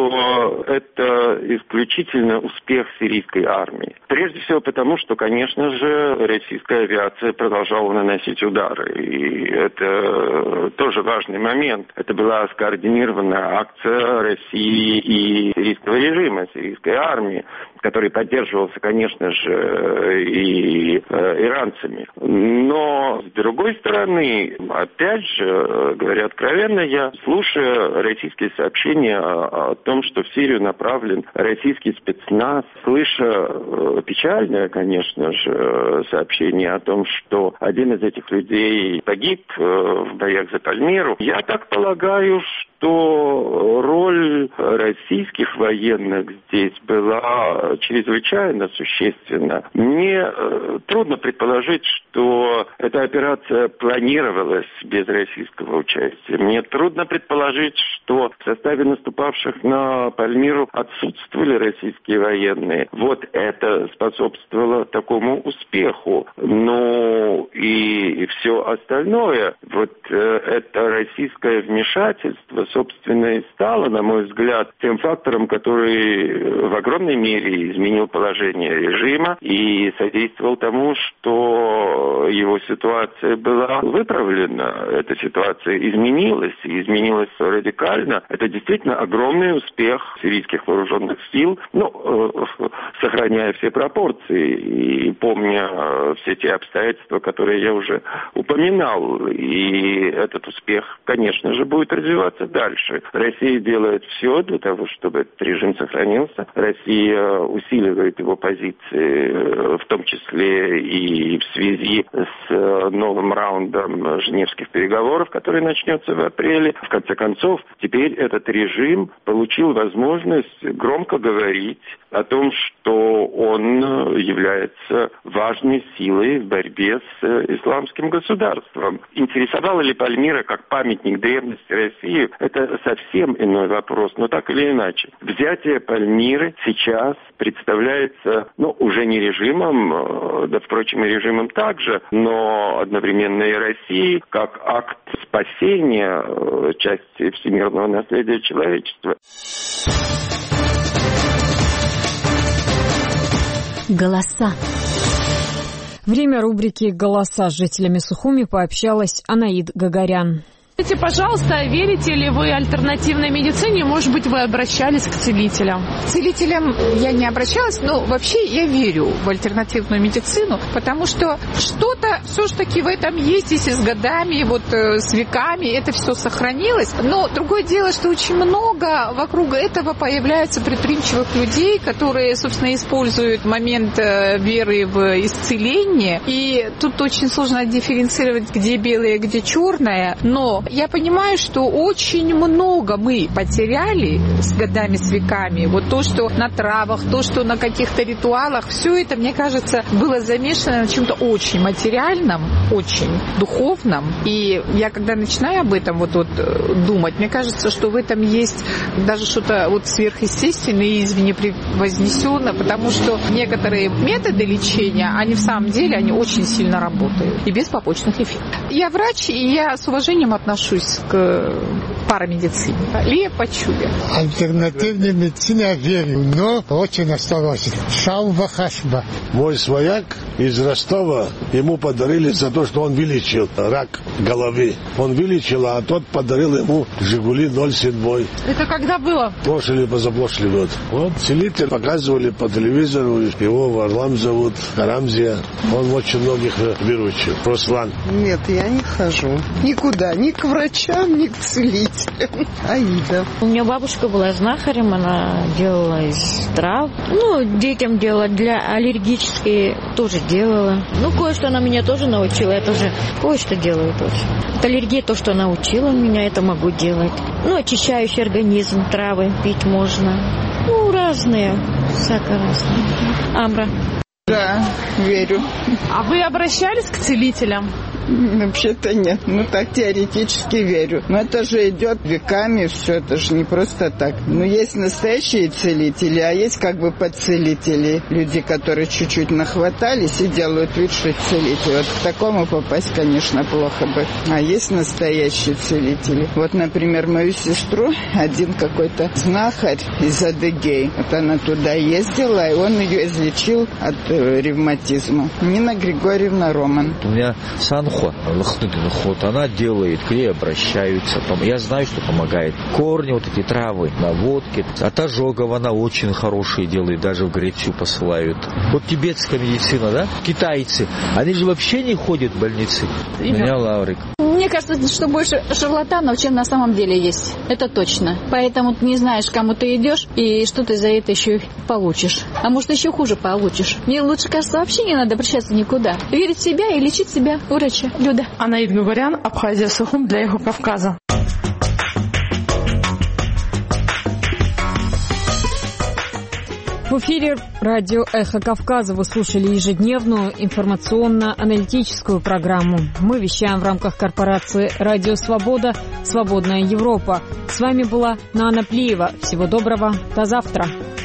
что это исключительно успех сирийской армии. Прежде всего потому, что, конечно же, российская авиация продолжала готова наносить удары. И это тоже важный момент. Это была скоординированная акция России и сирийского режима, сирийской армии, который поддерживался, конечно же, и иранцами. Но, с другой стороны, опять же, говоря откровенно, я слушаю российские сообщения о том, что в Сирию направлен российский спецназ, слыша печальное, конечно же, сообщение о том, что один из этих людей погиб в боях за Пальмиру, я так полагаю, что роль российских военных здесь была чрезвычайно существенна. Мне трудно предположить, что эта операция планировалась без российского участия. Мне трудно предположить, что в составе наступавших на Пальмиру отсутствовали российские военные. Вот это способствовало такому успеху. Ну и все остальное, вот это российское вмешательство, собственно, и стало, на мой взгляд, тем фактором, который в огромной мере изменил положение режима и содействовал тому, что его ситуация была выправлена. Эта ситуация изменилась, и изменилась радикально. Это действительно огромный успех сирийских вооруженных сил, сохраняя все пропорции и помня все те обстоятельства, которые я уже упоминал. И этот успех, конечно же, будет развиваться дальше. Россия делает все для того, чтобы этот режим сохранился. Россия усиливает его позиции, в том числе и в связи с новым раундом женевских переговоров, который начнется в апреле. В конце концов, теперь этот режим получил возможность громко говорить о том, что он является важной силой в борьбе с исламским государством. Интересовала ли Пальмира как памятник древности России? Это совсем иной вопрос, но так или иначе. Взятие Пальмиры сейчас представляется, уже не режимом, да, впрочем, и режимом также, но одновременно и России, как акт спасения части всемирного наследия человечества. Голоса. Время рубрики «Голоса» с жителями Сухуми пообщалась Анаид Гагарян. Скажите, пожалуйста, верите ли вы альтернативной медицине? Может быть, вы обращались к целителям? К целителям я не обращалась, но вообще я верю в альтернативную медицину, потому что что-то все-таки в этом есть, если с годами, с веками это все сохранилось. Но другое дело, что очень много вокруг этого появляется предприимчивых людей, которые, собственно, используют момент веры в исцеление. И тут очень сложно дифференцировать, где белое, где черное, но я понимаю, что очень много мы потеряли с годами, с веками. То, что на травах, то, что на каких-то ритуалах, все это, мне кажется, было замешано на чем-то очень материальном, очень духовном. И я, когда начинаю об этом думать, мне кажется, что в этом есть даже что-то сверхъестественное и извне превознесенное, потому что некоторые методы лечения, они в самом деле, они очень сильно работают. И без побочных эффектов. Я врач, и я с уважением отношусь к парамедицине. Лия Пачуля. Альтернативной медицине я верю, но очень осторожно. Шалва-хашба. Мой свояк из Ростова, ему подарили за то, что он вылечил рак головы. Он вылечил, а тот подарил ему «Жигули» 0,7. Это когда было? Прошлый или позапрошлый год. Целитель показывали по телевизору, его Варлам зовут, Карамзия. Он очень многих выручил. Руслан. Нет, я не хожу. Никуда, ни к врачам, ни к целителям. Аида. У меня бабушка была знахарем, она делала из трав. Детям делала, для аллергической тоже делала. Кое-что она меня тоже научила, я тоже кое-что делаю тоже. От аллергии то, что она учила меня, это могу делать. Очищающий организм, травы пить можно. Разные, всяко разные. Амра. Да, верю. А вы обращались к целителям? Вообще-то нет. Ну, так теоретически верю. Но это же идет веками все. Это же не просто так. Ну, есть настоящие целители, а есть как бы подцелители. Люди, которые чуть-чуть нахватались и делают вид, что целители. Вот к такому попасть, конечно, плохо бы. А есть настоящие целители. Вот, например, мою сестру один какой-то знахарь из Адыгеи. Вот она туда ездила, и он ее излечил от ревматизма. Нина Григорьевна Роман. У меня Санхо, она делает, к ней обращаются. Я знаю, что помогает. Корни, вот эти травы, наводки. От ожогов она очень хорошие делает, даже в Грецию посылают. Вот тибетская медицина, да? Китайцы, они же вообще не ходят в больницы. Меня Лаврик. Мне кажется, что больше шарлатанов, чем на самом деле есть. Это точно. Поэтому ты не знаешь, к кому ты идешь и что ты за это еще получишь. А может, еще хуже получишь. Мне лучше, кажется, вообще не надо обращаться никуда. Верить в себя и лечить себя у врача. Люда. Анаид Гугурян, Абхазия, Сухум для Эхо Кавказа. В эфире радио «Эхо Кавказа» вы слушали ежедневную информационно-аналитическую программу. Мы вещаем в рамках корпорации «Радио Свобода. Свободная Европа». С вами была Нана Плиева. Всего доброго. До завтра.